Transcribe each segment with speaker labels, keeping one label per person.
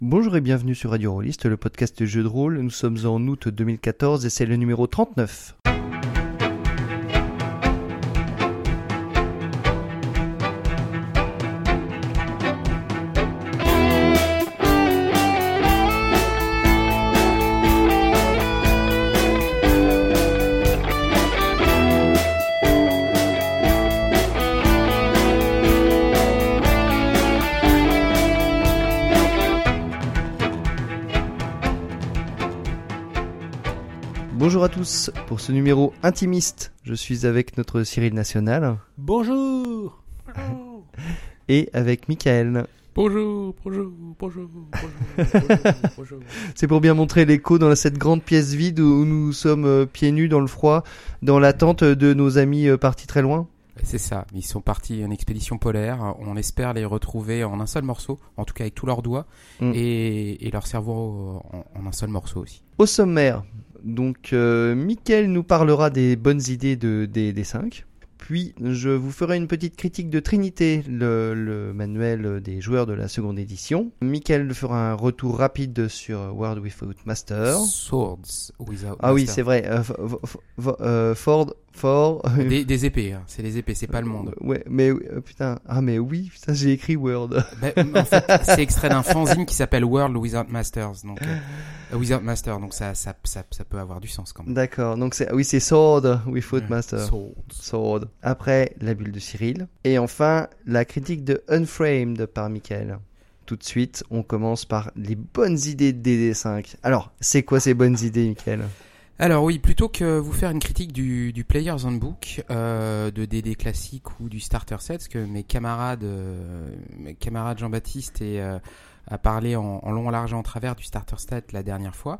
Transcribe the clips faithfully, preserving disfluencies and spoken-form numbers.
Speaker 1: Bonjour et bienvenue sur Radio Rollist, le podcast de jeux de rôle. Nous sommes en août deux mille quatorze et c'est le numéro trente-neuf. Bonjour à tous, pour ce numéro intimiste, je suis avec notre Cyril National.
Speaker 2: Bonjour. Bonjour.
Speaker 1: Et avec Michael.
Speaker 2: Bonjour, bonjour, bonjour, bonjour, bonjour, bonjour.
Speaker 1: C'est pour bien montrer l'écho dans cette grande pièce vide où nous sommes euh, pieds nus dans le froid, dans l'attente de nos amis euh, partis très loin.
Speaker 2: C'est ça, ils sont partis en expédition polaire, on espère les retrouver en un seul morceau, en tout cas avec tous leurs doigts, mm. et, et leur cerveau en, en un seul morceau aussi.
Speaker 1: Au sommaire, donc euh, Michael nous parlera des bonnes idées de D D cinq, puis je vous ferai une petite critique de Trinité, le, le manuel des joueurs de la seconde édition. Michael fera un retour rapide sur World Without Master.
Speaker 2: Swords Without
Speaker 1: Ah
Speaker 2: Master.
Speaker 1: oui, c'est vrai, euh, f- f- f- euh, Ford... Fort.
Speaker 2: Des, des épées, hein. C'est les épées, c'est pas le monde.
Speaker 1: Euh, ouais, mais euh, putain, ah mais oui, putain, j'ai écrit Word.
Speaker 2: Ben, en fait, c'est extrait d'un fanzine qui s'appelle World Without Masters, donc euh, Without Master, donc ça, ça, ça, ça peut avoir du sens quand même.
Speaker 1: D'accord, donc c'est, oui, c'est Sword Without ouais, Master.
Speaker 2: Sword.
Speaker 1: Sword. Après, la bulle de Cyril, et enfin la critique de Unframed par Michael. Tout de suite, on commence par les bonnes idées de D D cinq. Alors, c'est quoi ces bonnes idées, Michael ?
Speaker 2: Alors oui, plutôt que vous faire une critique du, du Player's Handbook, euh, de D D classique ou du Starter Set, parce que mes camarades, euh, mes camarades Jean-Baptiste et, euh, a parlé en, en long, en large et en travers du Starter Set la dernière fois.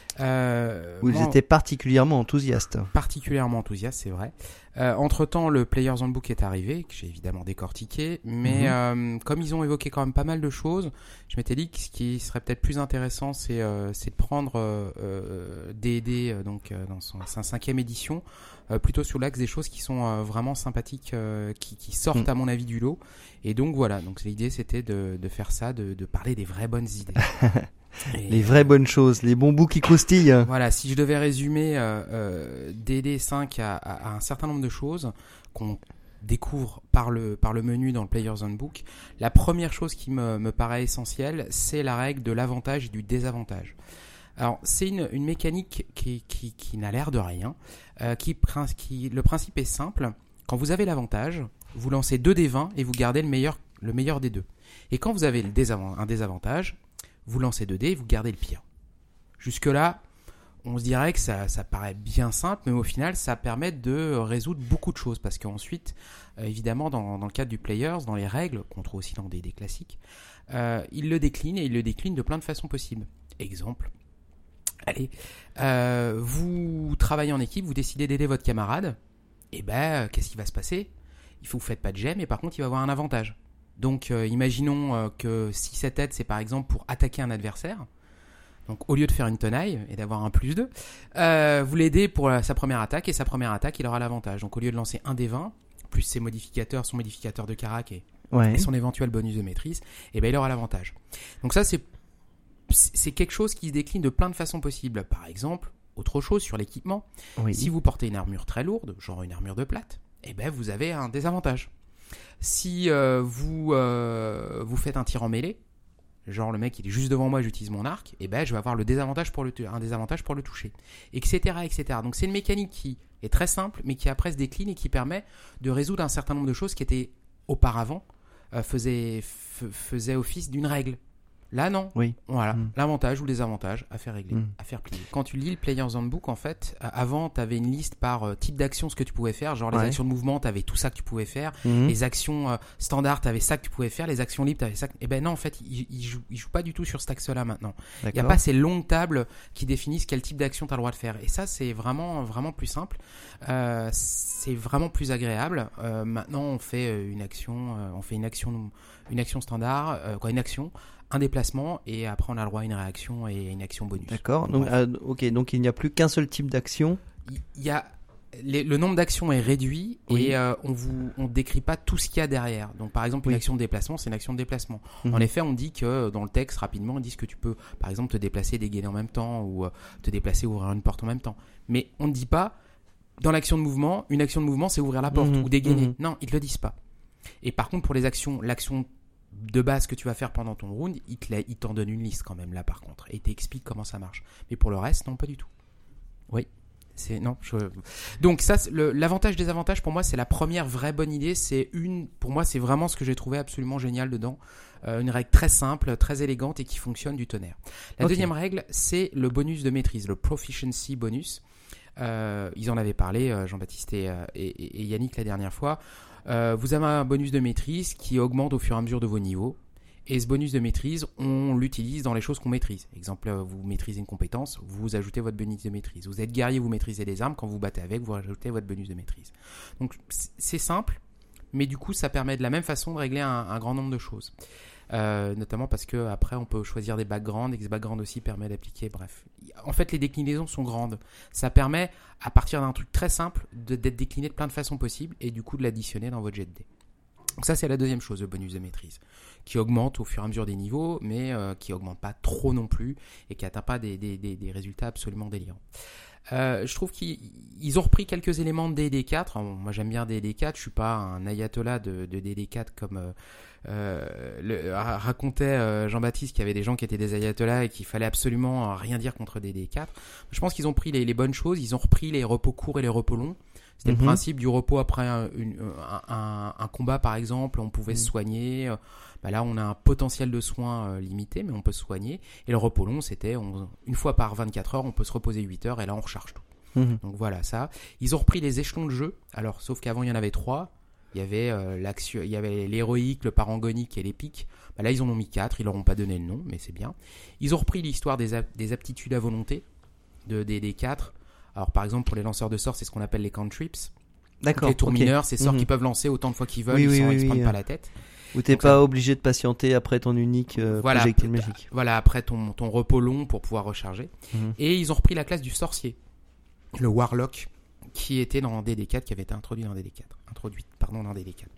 Speaker 2: Euh,
Speaker 1: Où ils étaient particulièrement enthousiastes.
Speaker 2: Particulièrement enthousiastes, c'est vrai. Euh, entre-temps, le Player's Handbook est arrivé, que j'ai évidemment décortiqué, mais mmh. euh, comme ils ont évoqué quand même pas mal de choses, je m'étais dit que ce qui serait peut-être plus intéressant, c'est, euh, c'est de prendre euh, euh, D D euh, donc, euh, dans son, sa cinquième édition, euh, plutôt sur l'axe des choses qui sont euh, vraiment sympathiques, euh, qui, qui sortent mmh. à mon avis du lot. Et donc voilà, donc l'idée c'était de, de faire ça, de, de parler des vraies bonnes idées.
Speaker 1: Et les vraies bonnes choses, les bons bouts qui croustillent.
Speaker 2: Voilà, si je devais résumer euh, euh, D D cinq à, à, à un certain nombre de choses qu'on découvre par le, par le menu dans le Player's Handbook, la première chose qui me, me paraît essentielle, c'est la règle de l'avantage et du désavantage. Alors, c'est une, une mécanique qui, qui, qui n'a l'air de rien. Euh, qui, qui, le principe est simple. Quand vous avez l'avantage, vous lancez deux dés vingt et vous gardez le meilleur, le meilleur des deux. Et quand vous avez le désavant, un désavantage, vous lancez deux dés et vous gardez le pire. Jusque-là, on se dirait que ça, ça paraît bien simple, mais au final, ça permet de résoudre beaucoup de choses. Parce qu'ensuite, euh, évidemment, dans, dans le cadre du Players, dans les règles, qu'on trouve aussi dans des dés classiques, euh, il le décline et il le décline de plein de façons possibles. Exemple, allez, euh, vous travaillez en équipe, vous décidez d'aider votre camarade, et ben, qu'est-ce qui va se passer ? Il faut que vous ne faites pas de jet, mais par contre, il va avoir un avantage. Donc, euh, imaginons euh, que si cette aide, c'est par exemple pour attaquer un adversaire, donc au lieu de faire une tenaille et d'avoir un plus deux, euh, vous l'aidez pour la, sa première attaque, et sa première attaque, il aura l'avantage. Donc, au lieu de lancer un dé vingt, plus ses modificateurs, son modificateur de carac et, ouais. et son éventuel bonus de maîtrise, et ben, il aura l'avantage. Donc ça, c'est, c'est quelque chose qui se décline de plein de façons possibles. Par exemple, autre chose sur l'équipement, oui. Si vous portez une armure très lourde, genre une armure de plate, et ben, vous avez un désavantage. Si euh, vous, euh, vous faites un tir en mêlée, genre le mec il est juste devant moi, j'utilise mon arc, et ben je vais avoir le désavantage pour le t- un désavantage pour le toucher, et cetera, et cetera. Donc c'est une mécanique qui est très simple, mais qui après se décline et qui permet de résoudre un certain nombre de choses qui étaient auparavant euh, faisaient, f- faisaient office d'une règle. Là, non.
Speaker 1: Oui.
Speaker 2: Voilà.
Speaker 1: Mm.
Speaker 2: L'avantage ou le désavantage à faire régler, mm. à faire plier. Quand tu lis le Player's Handbook, en fait, avant, tu avais une liste par euh, type d'action, ce que tu pouvais faire. Genre, les ouais. actions de mouvement, tu avais tout ça que tu pouvais faire. Mm. Les actions euh, standards, tu avais ça que tu pouvais faire. Les actions libres, tu avais ça. Que... Eh ben non, en fait, ils il jouent, il jouent pas du tout sur cet axe-là maintenant. Il n'y a pas ces longues tables qui définissent quel type d'action tu as le droit de faire. Et ça, c'est vraiment, vraiment plus simple. Euh, c'est vraiment plus agréable. Euh, maintenant, on fait une action, euh, on fait une action, une action standard, euh, quoi, une action. Un déplacement et après on a le droit à une réaction et une action bonus.
Speaker 1: D'accord. Donc, euh, ok. Donc il n'y a plus qu'un seul type d'action.
Speaker 2: Il y a les, le nombre d'actions est réduit
Speaker 1: Oui.
Speaker 2: et euh, on vous on décrit pas tout ce qu'il y a derrière. Donc par exemple, une
Speaker 1: Oui.
Speaker 2: action de déplacement, c'est une action de déplacement.
Speaker 1: Mhm.
Speaker 2: En effet, on dit que dans le texte rapidement, ils disent que tu peux par exemple te déplacer, dégainer en même temps ou euh, te déplacer, ouvrir une porte en même temps. Mais on ne dit pas dans l'action de mouvement, une action de mouvement c'est ouvrir la porte
Speaker 1: Mhm.
Speaker 2: ou dégainer.
Speaker 1: Mhm.
Speaker 2: Non, ils te le disent pas. Et par contre, pour les actions, l'action de base que tu vas faire pendant ton round, il, te la- il t'en donne une liste quand même là par contre et il t'explique comment ça marche. Mais pour le reste, non, pas du tout. Oui, c'est non. Je... Donc ça, c'est le, l'avantage des avantages pour moi, c'est la première vraie bonne idée. C'est une, pour moi, c'est vraiment ce que j'ai trouvé absolument génial dedans. Euh, une règle très simple, très élégante et qui fonctionne du tonnerre. La
Speaker 1: Ok.
Speaker 2: deuxième règle, c'est le bonus de maîtrise, le proficiency bonus. Euh, ils en avaient parlé, euh, Jean-Baptiste et, euh, et, et Yannick la dernière fois. Euh, vous avez un bonus de maîtrise qui augmente au fur et à mesure de vos niveaux. Et ce bonus de maîtrise, on l'utilise dans les choses qu'on maîtrise. Exemple, vous maîtrisez une compétence, vous ajoutez votre bonus de maîtrise. Vous êtes guerrier, vous maîtrisez les armes, quand vous battez avec, vous ajoutez votre bonus de maîtrise. Donc c'est simple, mais du coup ça permet de la même façon de régler un, un grand nombre de choses. Euh, notamment parce que après on peut choisir des backgrounds et que ce background aussi permet d'appliquer, bref. En fait les déclinaisons sont grandes. Ça permet à partir d'un truc très simple de, d'être décliné de plein de façons possibles et du coup de l'additionner dans votre jet de dés. Donc ça c'est la deuxième chose, le bonus de maîtrise, qui augmente au fur et à mesure des niveaux, mais euh, qui augmente pas trop non plus et qui atteint pas des, des, des, des résultats absolument délirants. Euh, je trouve qu'ils ils ont repris quelques éléments de D D quatre. Alors, moi j'aime bien D D quatre, je suis pas un ayatollah de, de D D quatre comme euh, euh, le, racontait euh, Jean-Baptiste qu'il y avait des gens qui étaient des ayatollahs et qu'il fallait absolument rien dire contre D D quatre. Je pense qu'ils ont pris les, les bonnes choses, ils ont repris les repos courts et les repos longs. C'était mm-hmm. le principe du repos après un, une, un, un, un combat par exemple, on pouvait mm-hmm. se soigner. Bah là on a un potentiel de soins euh, limité mais on peut se soigner. Et le repos long c'était on, une fois par vingt-quatre heures on peut se reposer huit heures et là on recharge tout. Mm-hmm. Donc voilà ça. Ils ont repris les échelons de jeu, alors sauf qu'avant il y en avait trois. Il y avait euh, l'action, il y avait l'héroïque, le parangonique et l'épique. Bah là ils en ont mis quatre, ils leur ont pas donné le nom mais c'est bien. Ils ont repris l'histoire des, ap- des aptitudes à volonté de D D quatre. Alors par exemple pour les lanceurs de sorts c'est ce qu'on appelle les cantrips.
Speaker 1: D'accord.
Speaker 2: Les tours
Speaker 1: okay.
Speaker 2: mineurs, c'est sorts
Speaker 1: mmh.
Speaker 2: qu'ils peuvent lancer autant de fois qu'ils veulent,
Speaker 1: oui,
Speaker 2: ils
Speaker 1: oui,
Speaker 2: ne
Speaker 1: oui,
Speaker 2: se prennent
Speaker 1: oui,
Speaker 2: pas
Speaker 1: euh...
Speaker 2: la tête.
Speaker 1: Où t'es
Speaker 2: donc,
Speaker 1: pas
Speaker 2: ça...
Speaker 1: obligé de patienter après ton unique euh,
Speaker 2: voilà,
Speaker 1: projectile magique.
Speaker 2: Voilà, après ton, ton repos long pour pouvoir recharger. Mmh. Et ils ont repris la classe du sorcier, le warlock, qui était dans D D quatre, qui avait été introduit dans D D quatre. Introduite, pardon, dans D D quatre.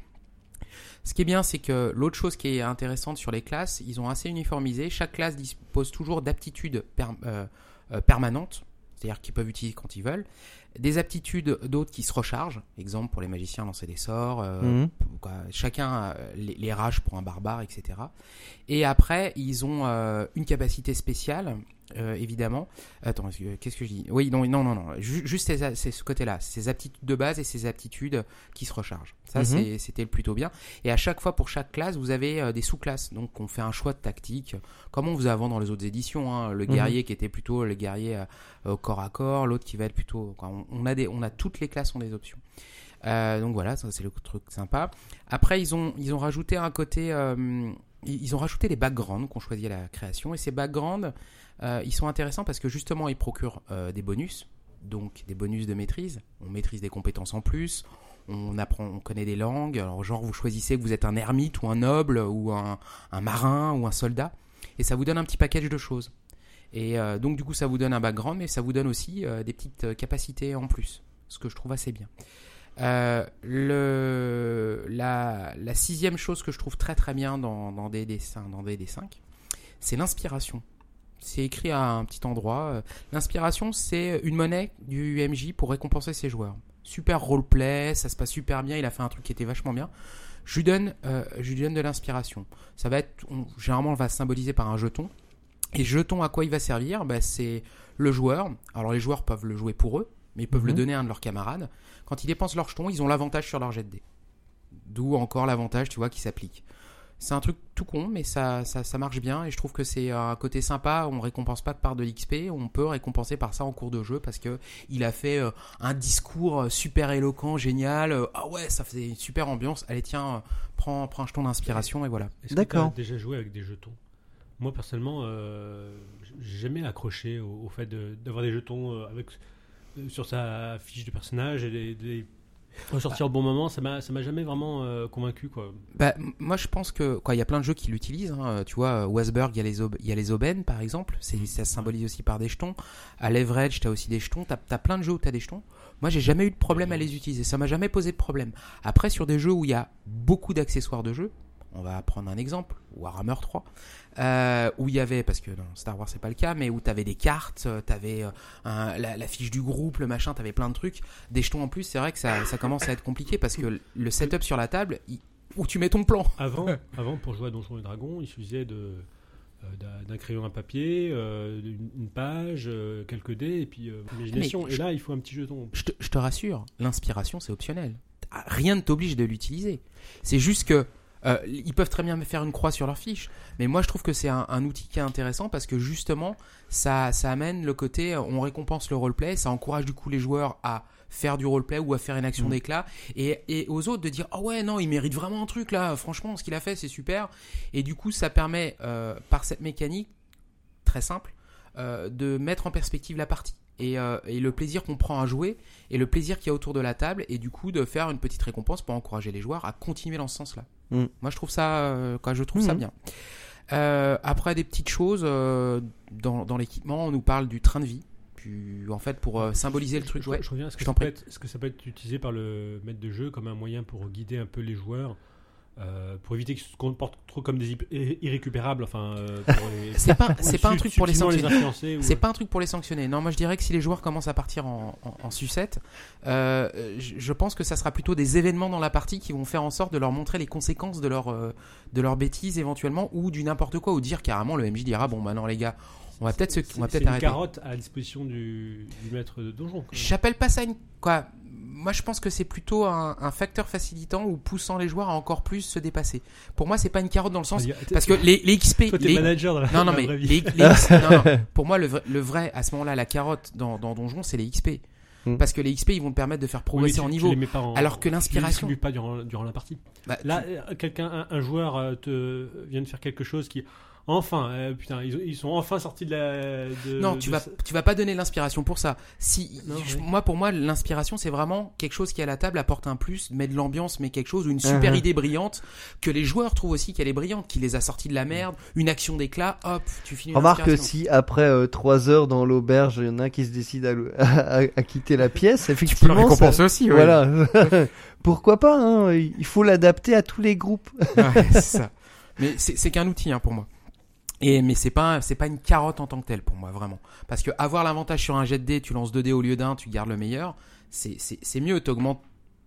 Speaker 2: Ce qui est bien, c'est que l'autre chose qui est intéressante sur les classes, ils ont assez uniformisé. Chaque classe dispose toujours d'aptitudes per, euh, euh, permanentes, c'est-à-dire qu'ils peuvent utiliser quand ils veulent. Des aptitudes d'autres qui se rechargent, exemple pour les magiciens lancer des sorts, euh, mmh. quoi, chacun euh, les, les rages pour un barbare, et cetera. Et après, ils ont euh, une capacité spéciale, euh, évidemment. Attends, qu'est-ce que je dis ? Oui, non, non, non, non. Juste ces, c'est ce côté-là, ces aptitudes de base et ces aptitudes qui se rechargent. Ça, mmh. c'est, c'était plutôt bien. Et à chaque fois, pour chaque classe, vous avez euh, des sous-classes. Donc, on fait un choix de tactique, comme on faisait avant dans les autres éditions. Hein. Le guerrier mmh. qui était plutôt le guerrier euh, au corps à corps, l'autre qui va être plutôt... Quoi, on, on a des, on a toutes les classes ont des options. Euh, donc voilà, ça c'est le truc sympa. Après, ils ont, ils ont rajouté un côté, euh, ils ont rajouté les backgrounds qu'on choisit à la création. Et ces backgrounds, euh, ils sont intéressants parce que justement, ils procurent euh, des bonus, donc des bonus de maîtrise. On maîtrise des compétences en plus. On apprend, on connaît des langues. Alors genre, vous choisissez que vous êtes un ermite ou un noble ou un, un marin ou un soldat, et ça vous donne un petit package de choses. Et euh, donc du coup, ça vous donne un background, mais ça vous donne aussi euh, des petites euh, capacités en plus, ce que je trouve assez bien. Euh, le, la, la sixième chose que je trouve très très bien dans, dans D D cinq, dans D D cinq, c'est l'inspiration. C'est écrit à un petit endroit. L'inspiration, c'est une monnaie du M J pour récompenser ses joueurs. Super roleplay, ça se passe super bien. Il a fait un truc qui était vachement bien. Je lui donne, euh, je lui donne de l'inspiration. Ça va être, on, généralement, on va symboliser par un jeton. Et jeton, à quoi il va servir ? Bah, c'est le joueur. Alors les joueurs peuvent le jouer pour eux, mais ils peuvent mmh. le donner à un de leurs camarades. Quand ils dépensent leur jeton, ils ont l'avantage sur leur jet de dés. D'où encore l'avantage, tu vois, qui s'applique. C'est un truc tout con, mais ça, ça, ça marche bien. Et je trouve que c'est un côté sympa. On récompense pas par de l'X P. On peut récompenser par ça en cours de jeu parce que il a fait euh, un discours super éloquent, génial. Euh, ah ouais, ça faisait une super ambiance. Allez, tiens, euh, prends, prends un jeton d'inspiration et voilà.
Speaker 3: Est-ce
Speaker 1: D'accord.
Speaker 3: que tu as déjà joué avec des jetons ? Moi, personnellement, euh, j'ai jamais accroché au, au fait de, d'avoir des jetons euh, avec, euh, sur sa fiche de personnage et des, des, Ressortir au bon moment, ça m'a, ça m'a jamais vraiment euh, convaincu, quoi.
Speaker 2: Bah, m- moi, je pense que quoi, il y a plein de jeux qui l'utilisent. Hein. Tu vois, Westberg, il y a les ob- il y a les aubaines, par exemple. C'est, ça se symbolise aussi par des jetons. À Leverage, t'as aussi des jetons. T'as, t'as plein de jeux où t'as des jetons. Moi, j'ai jamais eu de problème à les utiliser. Ça m'a jamais posé de problème. Après, sur des jeux où il y a beaucoup d'accessoires de jeu, on va prendre un exemple, Warhammer trois, euh, où il y avait, parce que dans Star Wars c'est pas le cas, mais où t'avais des cartes, euh, t'avais euh, un, la, la fiche du groupe, le machin, t'avais plein de trucs, des jetons en plus. C'est vrai que ça, ça commence à être compliqué parce que le setup sur la table, il, où tu mets ton plan.
Speaker 3: Avant, avant pour jouer à Donjons et Dragons, il suffisait de euh, d'un, d'un crayon à papier, euh, une, une page, euh, quelques dés, et puis euh, imagination.
Speaker 2: Mais
Speaker 3: et
Speaker 2: je-
Speaker 3: là, il faut un petit jeton.
Speaker 2: Je te, je te rassure, l'inspiration c'est optionnel. Rien ne t'oblige de l'utiliser. C'est juste que euh, ils peuvent très bien faire une croix sur leur fiche, mais moi je trouve que c'est un, un outil qui est intéressant parce que justement ça, ça amène le côté, on récompense le roleplay, ça encourage du coup les joueurs à faire du roleplay ou à faire une action
Speaker 3: Mmh.
Speaker 2: d'éclat et, et aux autres de dire oh ouais non il mérite vraiment un truc là, franchement ce qu'il a fait c'est super, et du coup ça permet euh, par cette mécanique très simple euh, de mettre en perspective la partie et, euh, et le plaisir qu'on prend à jouer et le plaisir qu'il y a autour de la table, et du coup de faire une petite récompense pour encourager les joueurs à continuer dans ce sens-là.
Speaker 1: Mm.
Speaker 2: Moi je trouve ça, euh, quoi, je trouve ça
Speaker 1: Mhm.
Speaker 2: bien. Euh, après des petites choses euh, dans, dans l'équipement, on nous parle du train de vie. Puis, en fait pour euh, symboliser le truc,
Speaker 3: Je,
Speaker 2: ouais.
Speaker 3: je reviens. Est-ce que,
Speaker 2: je
Speaker 3: ça
Speaker 2: t'en
Speaker 3: peut
Speaker 2: prie.
Speaker 3: être, est-ce que ça peut être utilisé par le maître de jeu comme un moyen pour guider un peu les joueurs, euh, pour éviter qu'ils se comportent trop comme des irré- irrécupérables, enfin, euh, pour les,
Speaker 2: C'est pas, c'est pas un
Speaker 3: sub-
Speaker 2: truc pour les
Speaker 3: subtilement
Speaker 2: sanctionner.
Speaker 3: influencer ou-
Speaker 2: C'est pas un truc pour les sanctionner. Non, moi je dirais que si les joueurs commencent à partir en, en, en sucette, euh, je, je pense que ça sera plutôt des événements dans la partie qui vont faire en sorte de leur montrer les conséquences de leur, euh, de leur bêtise éventuellement, ou du n'importe quoi, ou dire carrément le M J dira bon bah non les gars, on va peut-être se,
Speaker 3: C'est-
Speaker 2: on va
Speaker 3: c'est
Speaker 2: peut-être
Speaker 3: une
Speaker 2: arrêter.
Speaker 3: carotte à la disposition du, du maître de donjon. quand même.
Speaker 2: J'appelle pas ça une quoi. Moi je pense que c'est plutôt un, un facteur facilitant ou poussant les joueurs à encore plus se dépasser. Pour moi c'est pas une carotte dans le sens
Speaker 3: C'est-à-dire, t'es-
Speaker 2: parce que les, les X P,
Speaker 3: toi, t'es
Speaker 2: les,
Speaker 3: manager dans la,
Speaker 2: non, non,
Speaker 3: dans la
Speaker 2: mais
Speaker 3: vraie vie.
Speaker 2: les, les X- non, non. Pour moi, le vrai, le vrai, à ce moment-là, la carotte dans, dans Donjon, c'est les X P.
Speaker 1: Mm.
Speaker 2: Parce que les X P, ils vont te permettre de faire
Speaker 3: Oui,
Speaker 2: progresser
Speaker 3: tu-
Speaker 2: en
Speaker 3: tu
Speaker 2: niveau.
Speaker 3: les mets pas en-
Speaker 2: Alors que
Speaker 3: tu les
Speaker 2: l'inspiration.
Speaker 3: distribues pas durant, durant la partie.
Speaker 2: Bah,
Speaker 3: Là,
Speaker 2: tu-
Speaker 3: euh, quelqu'un, un, un joueur euh, te vient de faire quelque chose qui, enfin, euh, putain, ils, ont- ils sont enfin sortis de la. De,
Speaker 2: non, tu
Speaker 3: de
Speaker 2: vas,
Speaker 3: ce-
Speaker 2: tu vas pas donner l'inspiration pour ça. Si,
Speaker 3: Non,
Speaker 2: je-
Speaker 3: oui.
Speaker 2: moi, pour moi, l'inspiration, c'est vraiment quelque chose qui à la table apporte un plus, met de l'ambiance, met quelque chose, ou une super
Speaker 1: Uh-huh.
Speaker 2: idée brillante que les joueurs trouvent aussi qu'elle est brillante, qui les a sortis de la merde, une action d'éclat, hop, tu finis. une
Speaker 1: Remarque que
Speaker 2: inspiration.
Speaker 1: si après euh, trois heures dans l'auberge, il y en a qui se décident à, le- à, à quitter la pièce,
Speaker 2: Tu peux le
Speaker 1: effectivement, ça-
Speaker 2: récompenser aussi, ouais.
Speaker 1: voilà. Pourquoi pas hein, il faut l'adapter à tous les groupes.
Speaker 2: Ouais, c'est ça. Mais c'est, c'est qu'un outil hein, pour moi. Et mais c'est pas c'est pas une carotte en tant que telle pour moi vraiment, parce que avoir l'avantage sur un jet de dés, tu lances deux dés au lieu d'un, tu gardes le meilleur, c'est c'est c'est mieux, t'augmentes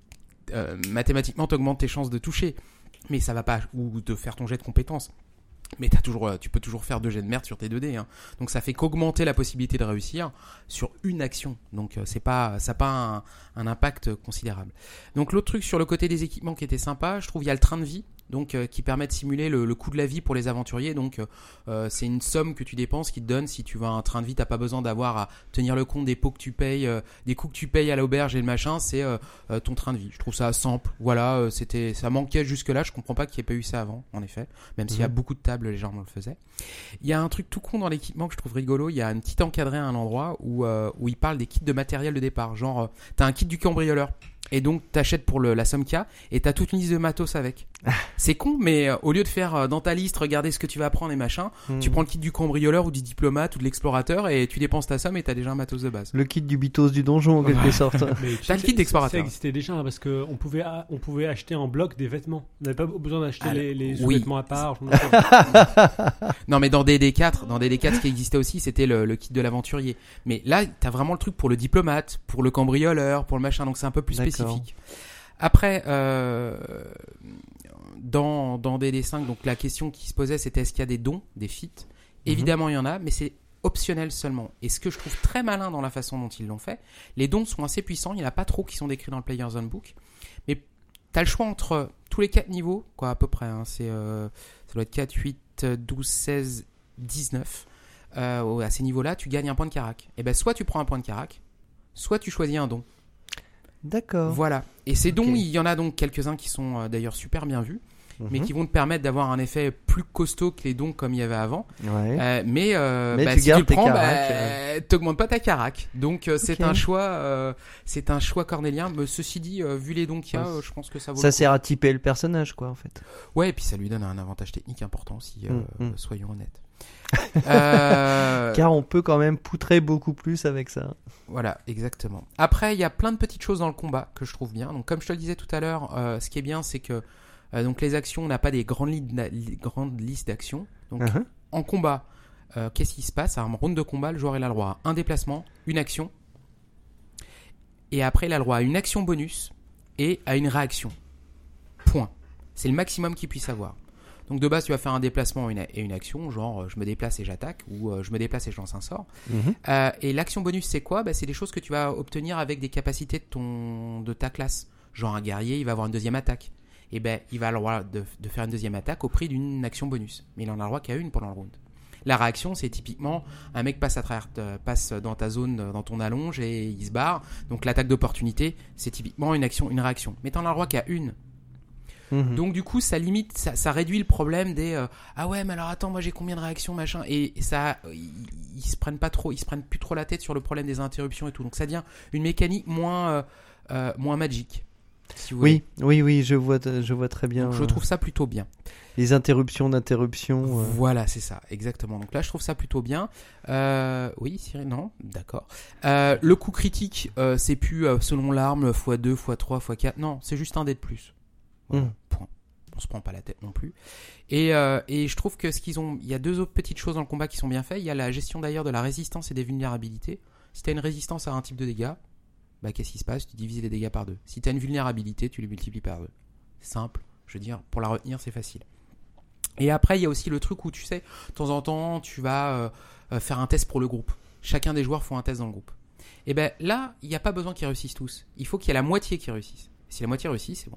Speaker 2: euh, mathématiquement t'augmentes tes chances de toucher, mais ça va pas, ou de faire ton jet de compétences. Mais t'as toujours, euh, tu peux toujours faire deux jets de merde sur tes deux dés, hein. Donc ça fait qu'augmenter la possibilité de réussir sur une action. Donc euh, c'est pas, ça n'a pas un, un impact considérable. Donc l'autre truc sur le côté des équipements qui était sympa, je trouve il y a le train de vie, donc euh, qui permet de simuler le, le coût de la vie pour les aventuriers. Donc euh, c'est une somme que tu dépenses qui te donne si tu vas à un train de vie, t'as pas besoin d'avoir à tenir le compte des pots que tu payes, euh, des coûts que tu payes à l'auberge et le machin, c'est euh, euh, ton train de vie. Je trouve ça simple. Voilà, euh, c'était, ça manquait jusque là. Je comprends pas qu'il n'y ait pas eu ça avant, en effet. Même s'il y a
Speaker 3: Mhm.
Speaker 2: beaucoup de tables, les gens le faisaient. Il y a un truc tout con dans l'équipement que je trouve rigolo. Il y a un petit encadré à un endroit où euh, où il parle des kits de matériel de départ. Genre, euh, t'as un kit du cambrioleur. Et donc t'achètes pour le, la somme qu'il y a et t'as toute une liste de matos avec. C'est con, mais euh, au lieu de faire euh, dans ta liste regarder ce que tu vas apprendre et machin, tu
Speaker 1: Hmm.
Speaker 2: prends le kit du cambrioleur ou du diplomate ou de l'explorateur et tu dépenses ta somme et t'as déjà un matos de base.
Speaker 1: Le kit du bitos du donjon en quelque sorte.
Speaker 3: Mais tu
Speaker 2: T'as
Speaker 3: sais,
Speaker 2: le kit
Speaker 3: ça-
Speaker 2: d'explorateur.
Speaker 3: Ça existait déjà hein, parce que on pouvait, a- on pouvait acheter en bloc des vêtements. On n'avait pas besoin d'acheter
Speaker 2: Ah,
Speaker 3: les, les
Speaker 2: oui.
Speaker 3: sous-vêtements à part. je me rappelle.
Speaker 2: Non, mais dans D D quatre, dans D D quatre, ce qui existait aussi, c'était le, le kit de l'aventurier. Mais là, t'as vraiment le truc pour le diplomate, pour le cambrioleur, pour le machin, donc c'est un peu plus
Speaker 1: D'accord.
Speaker 2: spécifique. Après, euh, dans, dans D D cinq, donc la question qui se posait, c'était est-ce qu'il y a des dons, des feats? Évidemment, il y en a, mais c'est optionnel seulement. Et ce que je trouve très malin dans la façon dont ils l'ont fait, les dons sont assez puissants, il n'y en a pas trop qui sont décrits dans le Player's Handbook, mais t'as le choix entre tous les quatre niveaux, quoi, à peu près, hein, c'est, euh, ça doit être quatre, huit, douze, seize, dix-neuf. Euh, à ces niveaux-là, tu gagnes un point de carac. Et ben, soit tu prends un point de carac, soit tu choisis un don.
Speaker 1: D'accord.
Speaker 2: Voilà. Et ces dons,
Speaker 1: Ok.
Speaker 2: il y en a donc quelques-uns qui sont euh, d'ailleurs super bien vus.
Speaker 1: Mhm.
Speaker 2: mais qui vont te permettre d'avoir un effet plus costaud que les dons comme il y avait avant.
Speaker 1: Ouais.
Speaker 2: Euh, mais euh,
Speaker 1: Mais
Speaker 2: bah,
Speaker 1: tu
Speaker 2: si
Speaker 1: gardes
Speaker 2: tu le prends,
Speaker 1: tes
Speaker 2: bah,
Speaker 1: caracs,
Speaker 2: euh, t'augmentes pas ta carac. Donc euh, c'est
Speaker 1: Ok.
Speaker 2: un choix, euh, c'est un choix cornélien. Mais ceci dit, euh, vu les dons qu'il y a,
Speaker 1: Ouais.
Speaker 2: euh, je pense que ça vaut.
Speaker 1: Ça
Speaker 2: le coup.
Speaker 1: sert à typer le personnage, quoi, en fait.
Speaker 2: Ouais, et puis ça lui donne un avantage technique important aussi. Euh,
Speaker 1: Mm, mm.
Speaker 2: Soyons honnêtes. euh,
Speaker 1: Car on peut quand même poutrer beaucoup plus avec ça.
Speaker 2: Voilà, exactement. Après, il y a plein de petites choses dans le combat que je trouve bien. Donc, comme je te le disais tout à l'heure, euh, ce qui est bien, c'est que euh, donc les actions, on n'a pas des grandes, li- li- grandes listes d'actions. Donc,
Speaker 1: Uh-huh.
Speaker 2: en combat, euh, qu'est-ce qui se passe? À un round de combat, le joueur il a le droit à un déplacement, une action, et après, il a le droit à une action bonus et à une réaction. Point. C'est le maximum qu'il puisse avoir. Donc de base, tu vas faire un déplacement et une, et une action, genre euh, je me déplace et j'attaque, ou euh, je me déplace et je lance un sort.
Speaker 1: Mhm.
Speaker 2: Euh, et l'action bonus, c'est quoi? Bah, c'est des choses que tu vas obtenir avec des capacités de, ton, de ta classe. Genre un guerrier, il va avoir une deuxième attaque. Et ben, il va avoir le droit de, de faire une deuxième attaque au prix d'une action bonus. Mais il en a le droit qu'à une pendant le round. La réaction, c'est typiquement un mec passe à travers, euh, passe dans ta zone, dans ton allonge et il se barre. Donc l'attaque d'opportunité, c'est typiquement une action, une réaction. Mais t'en as le droit qu'à une.
Speaker 1: Mhm.
Speaker 2: Donc du coup, ça limite, ça, ça réduit le problème des euh, ah ouais, mais alors attends, moi j'ai combien de réactions machin, et, et ça, ils, ils se prennent pas trop, ils se prennent plus trop la tête sur le problème des interruptions et tout. Donc ça devient une mécanique moins euh, euh, moins magique. Si vous
Speaker 1: Oui, oui, oui, je vois, je vois très bien.
Speaker 2: voulez. Donc, je trouve ça plutôt bien.
Speaker 1: Les interruptions d'interruptions. euh.
Speaker 2: Voilà, c'est ça, exactement. Donc là, je trouve ça plutôt bien. Euh, oui, Cyril, non, d'accord. Euh, le coup critique, euh, c'est plus euh, selon l'arme, fois deux, fois trois, fois quatre. Non, c'est juste un dé de plus. Voilà,
Speaker 1: Mm.
Speaker 2: point. On se prend pas la tête non plus. Et, euh, et je trouve que ce qu'ils ont, il y a deux autres petites choses dans le combat qui sont bien faites. Il y a la gestion d'ailleurs de la résistance et des vulnérabilités. Si tu as une résistance à un type de dégâts, bah qu'est-ce qui se passe? Tu divises les dégâts par deux. Si tu as une vulnérabilité, tu les multiplies par deux. C'est simple. Je veux dire, pour la retenir, c'est facile. Et après, il y a aussi le truc où tu sais, de temps en temps, tu vas euh, euh, faire un test pour le groupe. Chacun des joueurs font un test dans le groupe. Et ben là, il n'y a pas besoin qu'ils réussissent tous. Il faut qu'il y ait la moitié qui réussisse. Si la moitié réussit, c'est bon.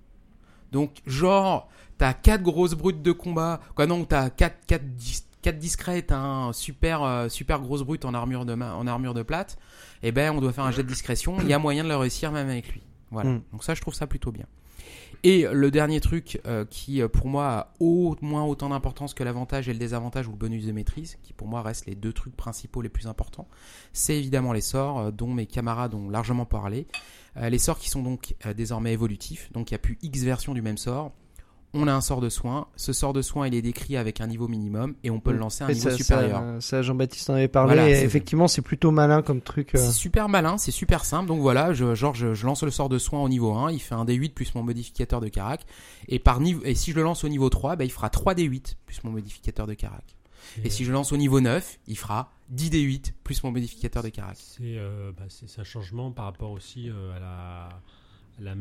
Speaker 2: Donc, genre, t'as quatre grosses brutes de combat. Quoi, non, t'as quatre, quatre, quatre discrètes, un super, euh, super grosse brute en armure de main, en armure de plate. Et ben, on doit faire un jet de discrétion. Il y a moyen de le réussir même avec lui. Voilà.
Speaker 1: Mm.
Speaker 2: Donc ça, je trouve ça plutôt bien. Et le dernier truc euh, qui, euh, pour moi, a au moins autant d'importance que l'avantage et le désavantage ou le bonus de maîtrise, qui pour moi restent les deux trucs principaux les plus importants, c'est évidemment les sorts, euh, dont mes camarades ont largement parlé. Euh, les sorts qui sont donc euh, désormais évolutifs, donc il n'y a plus X versions du même sort. On a un sort de soin. Ce sort de soin, il est décrit avec un niveau minimum et on peut le lancer à un
Speaker 1: Et
Speaker 2: niveau
Speaker 1: ça,
Speaker 2: supérieur.
Speaker 1: Ça, ça, Jean-Baptiste en avait parlé.
Speaker 2: Voilà,
Speaker 1: et
Speaker 2: c'est-
Speaker 1: effectivement, c'est plutôt malin comme truc. euh.
Speaker 2: C'est super malin, c'est super simple. Donc voilà, je, genre je, je lance le sort de soin au niveau un, il fait un dé huit plus mon modificateur de carac. Et, par niveau, et si je le lance au niveau trois, bah, il fera trois dé huit plus mon modificateur de carac. Et si je lance au niveau neuf, il fera dix dé huit plus mon modificateur de carac.
Speaker 3: C'est euh, bah, c'est c'est un changement par rapport aussi euh, à la, à la-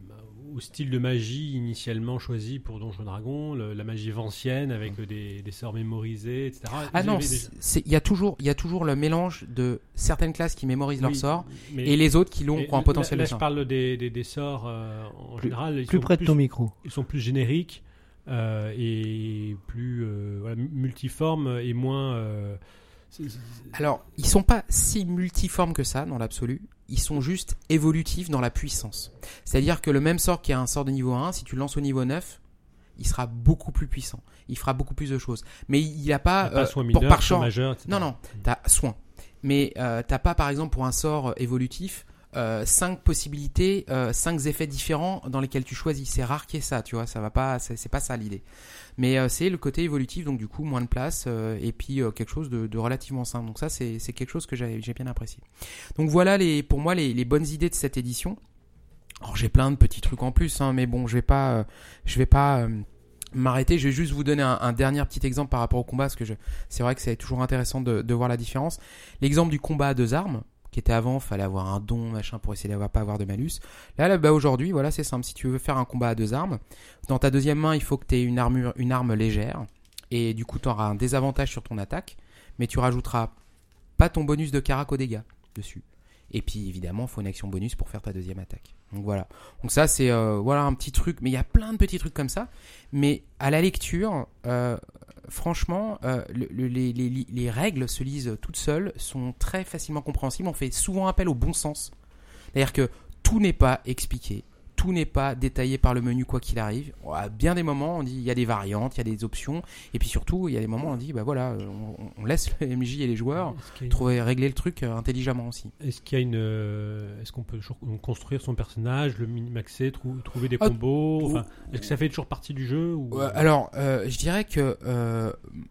Speaker 3: au style de magie initialement choisi pour Donjons et Dragons, le- la magie vancienne avec euh, des, des sorts mémorisés, et cetera.
Speaker 2: Ah
Speaker 3: Vous
Speaker 2: non,
Speaker 3: avez déjà-
Speaker 2: c'est- il y a toujours, il y a toujours le mélange de certaines classes qui mémorisent leurs
Speaker 3: Oui,
Speaker 2: sorts
Speaker 3: mais-
Speaker 2: et les autres qui l'ont,
Speaker 3: mais
Speaker 2: qui ont un
Speaker 3: là-
Speaker 2: potentiel
Speaker 3: là,
Speaker 2: de
Speaker 3: je
Speaker 2: sort.
Speaker 3: parle des, des, des sorts euh, en
Speaker 1: Plus-
Speaker 3: général. Ils
Speaker 1: Plus
Speaker 3: sont
Speaker 1: près de ton micro.
Speaker 3: Ils sont plus génériques euh, et plus euh, voilà, multiformes et moins. euh, c'est- c'est-
Speaker 2: Alors, ils sont pas si multiformes que ça dans l'absolu. Ils sont juste évolutifs dans la puissance. C'est-à-dire que le même sort qui a un sort de niveau un, si tu le lances au niveau neuf, il sera beaucoup plus puissant. Il fera beaucoup plus de choses. Mais il n'a pas,
Speaker 3: il y a pas
Speaker 2: euh,
Speaker 3: soin
Speaker 2: pour
Speaker 3: mineur,
Speaker 2: par
Speaker 3: soin
Speaker 2: champ.
Speaker 3: majeur, et cetera.
Speaker 2: Non, non, t'as soin. Mais euh, t'as pas, par exemple, pour un sort évolutif, euh, cinq possibilités, euh, cinq effets différents dans lesquels tu choisis. C'est rare qu'il y ait ça, tu vois. Ça va pas, c'est, c'est pas ça l'idée. Mais euh, c'est le côté évolutif, donc du coup moins de place euh, et puis euh, quelque chose de, de relativement simple. Donc ça, c'est, c'est quelque chose que j'ai, j'ai bien apprécié. Donc voilà les, pour moi les, les bonnes idées de cette édition. Alors j'ai plein de petits trucs en plus, hein, mais bon, je vais pas, euh, je vais pas euh, m'arrêter. Je vais juste vous donner un, un dernier petit exemple par rapport au combat, parce que je, c'est vrai que c'est toujours intéressant de, de voir la différence. L'exemple du combat à deux armes, qui était avant, fallait avoir un don, machin, pour essayer d'avoir pas avoir de malus. Là, là, bah aujourd'hui, voilà, c'est simple. Si tu veux faire un combat à deux armes, dans ta deuxième main, il faut que tu aies une armure, une arme légère, et du coup, tu auras un désavantage sur ton attaque, mais tu rajouteras pas ton bonus de carac aux dégâts dessus. Et puis évidemment, il faut une action bonus pour faire ta deuxième attaque. Donc voilà. Donc ça, c'est euh, voilà un petit truc. Mais il y a plein de petits trucs comme ça. Mais à la lecture, euh, franchement, euh, le, le, les, les, les règles se lisent toutes seules, sont très facilement compréhensibles. On fait souvent appel au bon sens. C'est-à-dire que tout n'est pas expliqué, tout tout n'est pas détaillé par le menu quoi qu'il arrive. À bien des moments, on dit il y a des variantes, il y a des options, et puis surtout, il y a des moments où on dit bah voilà, on, on laisse le M J et les joueurs une... trouver régler le truc intelligemment aussi.
Speaker 3: Est-ce qu'il y a une, euh, est-ce qu'on peut construire son personnage, le minimaxer, trou- trouver des combos, oh, enfin, est-ce que ça fait toujours partie du jeu ou...
Speaker 2: euh, Alors, euh, je dirais que euh,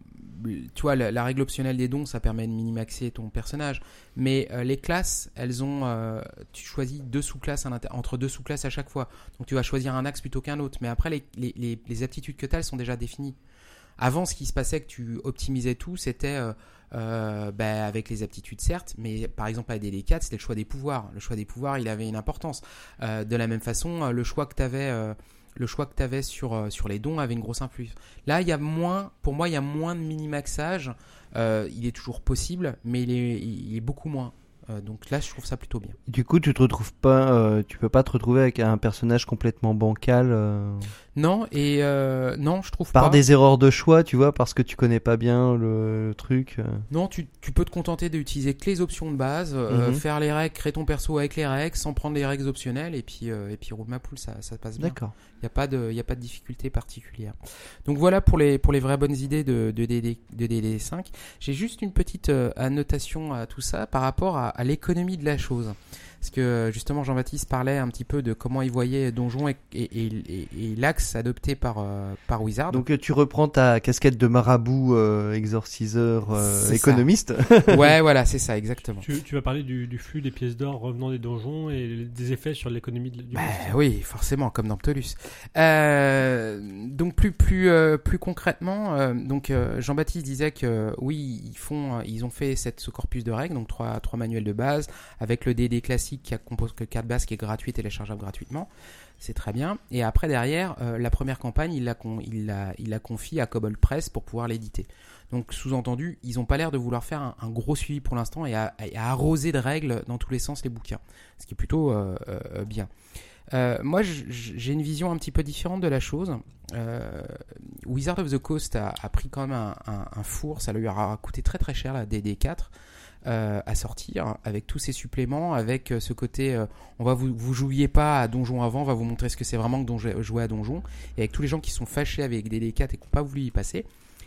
Speaker 2: tu vois, la, la règle optionnelle des dons, ça permet de minimaxer ton personnage. Mais euh, les classes, elles ont, euh, tu choisis deux sous-classes inter- entre deux sous-classes à chaque fois. Donc tu vas choisir un axe plutôt qu'un autre. Mais après, les, les, les, les aptitudes que tu as, elles sont déjà définies. Avant, ce qui se passait, que tu optimisais tout, c'était euh, euh, bah, avec les aptitudes, certes. Mais par exemple, à D D quatre, c'était le choix des pouvoirs. Le choix des pouvoirs, il avait une importance. Euh, de la même façon, le choix que tu avais... Euh, le choix que tu avais sur, euh, sur les dons avait une grosse influence. Là, il y a moins, pour moi, il y a moins de minimaxage. Euh, il est toujours possible, mais il est, il est beaucoup moins. Euh, donc là, je trouve ça plutôt bien.
Speaker 1: Du coup, tu te retrouves pas, euh, tu peux pas te retrouver avec un personnage complètement bancal. Euh...
Speaker 2: Non, et euh, non, je trouve
Speaker 1: Par
Speaker 2: pas.
Speaker 1: Par des erreurs de choix, tu vois, parce que tu connais pas bien le, le truc. Euh...
Speaker 2: Non, tu, tu peux te contenter d'utiliser que les options de base, euh, mm-hmm. faire les règles, créer ton perso avec les règles, sans prendre les règles optionnelles, et puis euh, et puis roule ma poule, ça ça passe bien.
Speaker 1: D'accord.
Speaker 2: Il y a pas de il y a pas de difficulté particulière. Donc voilà pour les pour les vraies bonnes idées de de D D de D D cinq. J'ai juste une petite euh, annotation à tout ça par rapport à, à l'économie de la chose. Parce que justement Jean-Baptiste parlait un petit peu de comment il voyait Donjon et, et, et, et, et l'axe adopté par, euh, par Wizard.
Speaker 1: Donc tu reprends ta casquette de marabout, euh, exorciseur, euh, économiste.
Speaker 2: Ouais, voilà, c'est ça, exactement.
Speaker 3: Tu, tu vas parler du, du flux des pièces d'or revenant des donjons et des effets sur l'économie de, du
Speaker 2: bah, oui, forcément, comme dans Ptolus. Euh, donc plus plus euh, plus concrètement, euh, donc euh, Jean-Baptiste disait que oui, ils font, ils ont fait cette, ce corpus de règles, donc trois trois manuels de base avec le D D classique qui compose que quatre bases, qui est gratuit, téléchargeable gratuitement. C'est très bien. Et après, derrière, euh, la première campagne, il la, con, il la, il la confie à Kobold Press pour pouvoir l'éditer. Donc, sous-entendu, ils n'ont pas l'air de vouloir faire un, un gros suivi pour l'instant et à, à arroser de règles dans tous les sens les bouquins. Ce qui est plutôt euh, euh, bien. Euh, moi, j'ai une vision un petit peu différente de la chose. Euh, Wizard of the Coast a, a pris quand même un, un, un four. Ça lui aura coûté très très cher, la D D quatre. Euh, à sortir avec tous ces suppléments, avec euh, ce côté euh, on va vous vous jouiez pas à Donjon avant, on va vous montrer ce que c'est vraiment que donjon, jouer à Donjon, et avec tous les gens qui sont fâchés avec D D quatre et qui n'ont pas voulu y passer.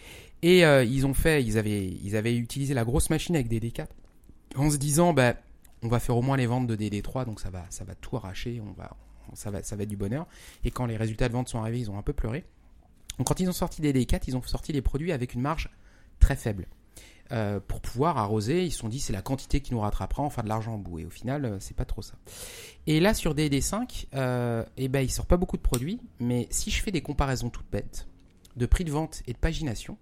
Speaker 2: Et euh, ils ont fait, ils avaient ils avaient utilisé la grosse machine avec D D quatre en se disant bah on va faire au moins les ventes de D D trois, donc ça va ça va tout arracher, on va ça va ça va être du bonheur. Et quand les résultats de vente sont arrivés, ils ont un peu pleuré. Donc quand ils ont sorti D D quatre, ils ont sorti les produits avec une marge très faible. Euh, pour pouvoir arroser, ils se sont dit c'est la quantité qui nous rattrapera, enfin de l'argent en bout, et au final euh, c'est pas trop ça. Et là sur D D cinq, euh, eh ben, il sort pas beaucoup de produits, mais si je fais des comparaisons toutes bêtes de prix de vente et de pagination,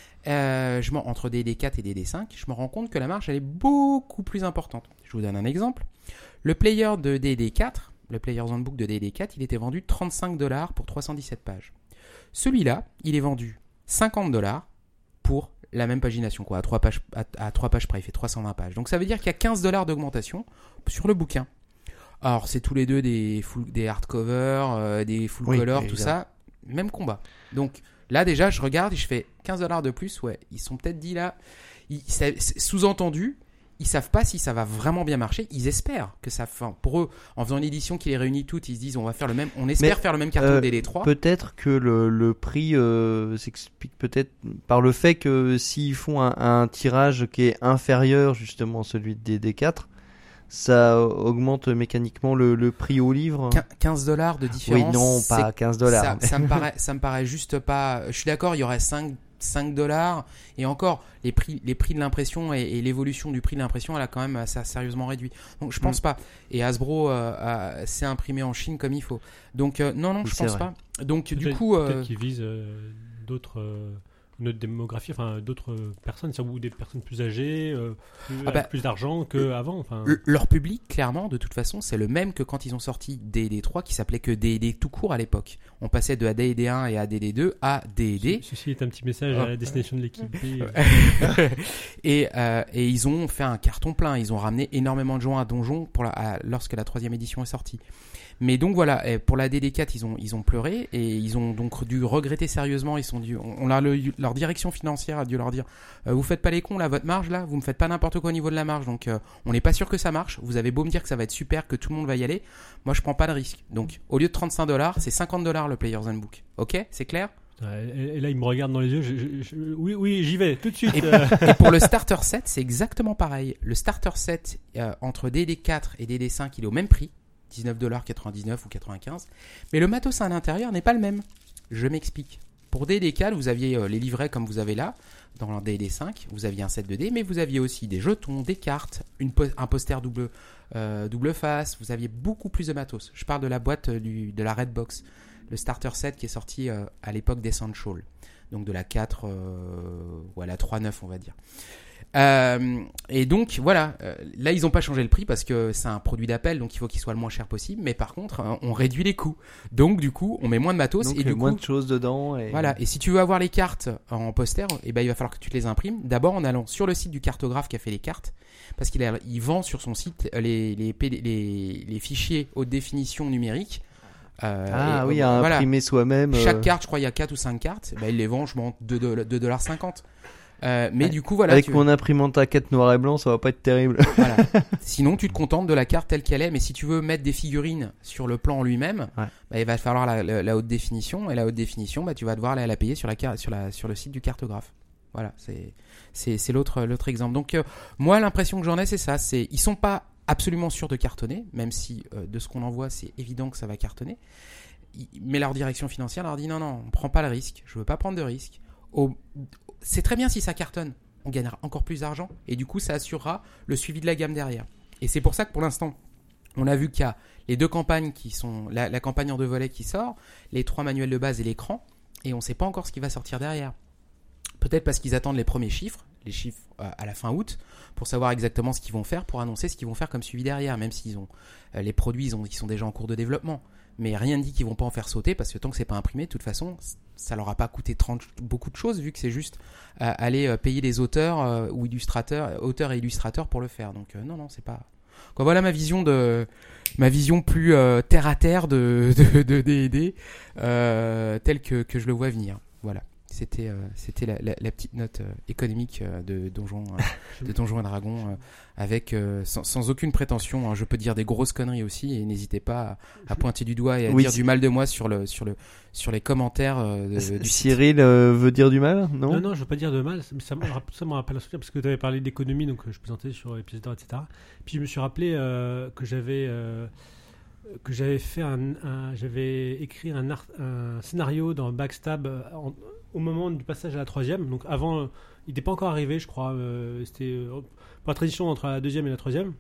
Speaker 2: euh, je entre D D quatre et D D cinq, je me rends compte que la marge elle est beaucoup plus importante. Je vous donne un exemple. Le player de D D quatre, le Player's Handbook de D D quatre, il était vendu trente-cinq dollars pour trois cent dix-sept pages. Celui-là, il est vendu cinquante dollars pour la même pagination, quoi, à trois pages, à, à trois pages près, il fait trois cent vingt pages. Donc ça veut dire qu'il y a quinze dollars d'augmentation sur le bouquin. Alors c'est tous les deux des, full, des hardcovers, euh, des full oui, color, tout ça, même combat. Donc là déjà je regarde et je fais quinze dollars de plus, ouais, ils sont peut-être dit là, ils, sous-entendu, ils savent pas si ça va vraiment bien marcher, ils espèrent que ça, enfin, pour eux, en faisant une édition qui les réunit toutes, ils se disent on va faire le même, on espère Mais, faire le même carton euh, D D trois.
Speaker 1: Peut-être que le, le prix euh, s'explique peut-être par le fait que s'ils font un, un tirage qui est inférieur justement à celui de D D quatre, ça augmente mécaniquement le, le prix au livre.
Speaker 2: quinze dollars de différence.
Speaker 1: Oui, non, pas quinze dollars.
Speaker 2: Ça, ça me paraît, ça me paraît juste pas. Je suis d'accord, il y aurait cinq dollars et encore les prix les prix de l'impression et, et l'évolution du prix de l'impression elle a quand même assez sérieusement réduit, donc je pense mm. pas, et Hasbro euh, s'est imprimé en Chine comme il faut, donc euh, non non oui, je pense vrai. Pas donc
Speaker 3: peut-être,
Speaker 2: du coup
Speaker 3: peut-être
Speaker 2: euh...
Speaker 3: qu'ils visent euh, d'autres euh, notre démographie, enfin d'autres personnes, ou des personnes plus âgées, euh, plus, ah bah, plus d'argent qu'avant. Enfin.
Speaker 2: Leur public, clairement, de toute façon, c'est le même que quand ils ont sorti D D trois, qui s'appelait que D D tout court à l'époque. On passait de D D un et à D D deux à D D.
Speaker 3: Ceci est un petit message oh. à la destination de l'équipe.
Speaker 2: et, euh, et ils ont fait un carton plein. Ils ont ramené énormément de gens à Donjon pour la, à, lorsque la troisième édition est sortie. Mais donc voilà, pour la D D quatre, ils ont ils ont pleuré et ils ont donc dû regretter sérieusement. Ils sont dû, on leur, leur leur direction financière a dû leur dire euh, vous faites pas les cons là, votre marge là, vous me faites pas n'importe quoi au niveau de la marge, donc euh, on n'est pas sûr que ça marche. Vous avez beau me dire que ça va être super, que tout le monde va y aller, moi je prends pas de risque. Donc au lieu de trente-cinq dollars, c'est cinquante dollars le Player's Handbook. Ok, c'est clair?
Speaker 3: Et, et là, il me regarde dans les yeux. Je, je, je, oui, oui, j'y vais tout de suite.
Speaker 2: Et, et pour le starter set, c'est exactement pareil. Le starter set euh, entre D D quatre et D D cinq, il est au même prix, dix-neuf dollars quatre-vingt-dix-neuf ou quatre-vingt-quinze. Mais le matos à l'intérieur n'est pas le même. Je m'explique. Pour D D quatre, vous aviez euh, les livrets comme vous avez là. Dans le D D cinq, vous aviez un set de dés, mais vous aviez aussi des jetons, des cartes, une po- un poster double, euh, double face. Vous aviez beaucoup plus de matos. Je parle de la boîte euh, du, de la Redbox. Le starter set qui est sorti euh, à l'époque d'Essential, donc de la quatre euh, ou à la trois neuf on va dire. Euh, et donc voilà, euh, là ils n'ont pas changé le prix parce que c'est un produit d'appel, donc il faut qu'il soit le moins cher possible, mais par contre hein, on réduit les coûts, donc du coup on met moins de matos
Speaker 1: donc,
Speaker 2: et du
Speaker 1: moins
Speaker 2: coup,
Speaker 1: de choses dedans. Et...
Speaker 2: Voilà, et si tu veux avoir les cartes en poster, eh ben, il va falloir que tu les imprimes, d'abord en allant sur le site du cartographe qui a fait les cartes, parce qu'il a, il vend sur son site les, les, les, les, les fichiers haute définition numérique. Euh,
Speaker 1: ah
Speaker 2: et,
Speaker 1: oui,
Speaker 2: euh,
Speaker 1: à
Speaker 2: voilà.
Speaker 1: imprimer soi-même.
Speaker 2: Chaque
Speaker 1: euh...
Speaker 2: carte, je crois, il y a quatre ou cinq cartes. Bah, il les vend, je monte deux dollars cinquante. Euh, mais
Speaker 1: ouais.
Speaker 2: du coup, voilà.
Speaker 1: Avec
Speaker 2: tu...
Speaker 1: mon imprimante A quatre noir et blanc, ça va pas être terrible.
Speaker 2: Voilà. Sinon, tu te contentes de la carte telle qu'elle est. Mais si tu veux mettre des figurines sur le plan en lui-même, ouais. bah, il va falloir la, la, la haute définition. Et la haute définition, bah, tu vas devoir la, la payer sur, la, sur, la, sur le site du cartographe. Voilà, c'est, c'est, c'est l'autre, l'autre exemple. Donc, euh, moi, l'impression que j'en ai, c'est ça. C'est, ils sont pas absolument sûrs de cartonner, même si euh, de ce qu'on en voit, c'est évident que ça va cartonner. Mais leur direction financière leur dit non, non, on prend pas le risque, je veux pas prendre de risque. Au... C'est très bien si ça cartonne, on gagnera encore plus d'argent et du coup ça assurera le suivi de la gamme derrière. Et c'est pour ça que pour l'instant, on a vu qu'il y a les deux campagnes qui sont, la, la campagne en deux volets qui sort, les trois manuels de base et l'écran, et on sait pas encore ce qui va sortir derrière. Peut-être parce qu'ils attendent les premiers chiffres, les chiffres à la fin août, pour savoir exactement ce qu'ils vont faire, pour annoncer ce qu'ils vont faire comme suivi derrière, même s'ils ont euh, les produits, ils, ont, ils sont déjà en cours de développement. Mais rien ne dit qu'ils vont pas en faire sauter parce que tant que c'est pas imprimé, de toute façon, ça leur a pas coûté trente, beaucoup de choses vu que c'est juste euh, aller euh, payer les auteurs euh, ou illustrateurs, auteurs et illustrateurs pour le faire. Donc euh, non, non, c'est pas. Quoi, voilà ma vision de, ma vision plus euh, terre à terre de de, de D et D euh, telle que que je le vois venir. Voilà. C'était, euh, c'était la, la, la petite note euh, économique euh, de Donjons, euh, de Donjons et Dragons, euh, avec euh, sans, sans aucune prétention. Hein, je peux dire des grosses conneries aussi, et n'hésitez pas à, à pointer du doigt et à
Speaker 1: oui,
Speaker 2: dire
Speaker 1: c'est...
Speaker 2: du mal de moi sur le sur le sur les commentaires euh, de, du
Speaker 1: Cyril euh, veut dire du mal, non?
Speaker 3: Non, non, je veux pas dire de mal. Ça me ça me rappelle un souvenir parce que tu avais parlé d'économie, donc je présentais sur les pièces d'or, et cetera. Puis je me suis rappelé euh, que j'avais euh, que j'avais fait un, un j'avais écrit un, art, un scénario dans Backstab en, au moment du passage à la troisième. Donc avant, euh, il n'était pas encore arrivé, je crois. Euh, c'était euh, pour la transition entre la deuxième et la troisième.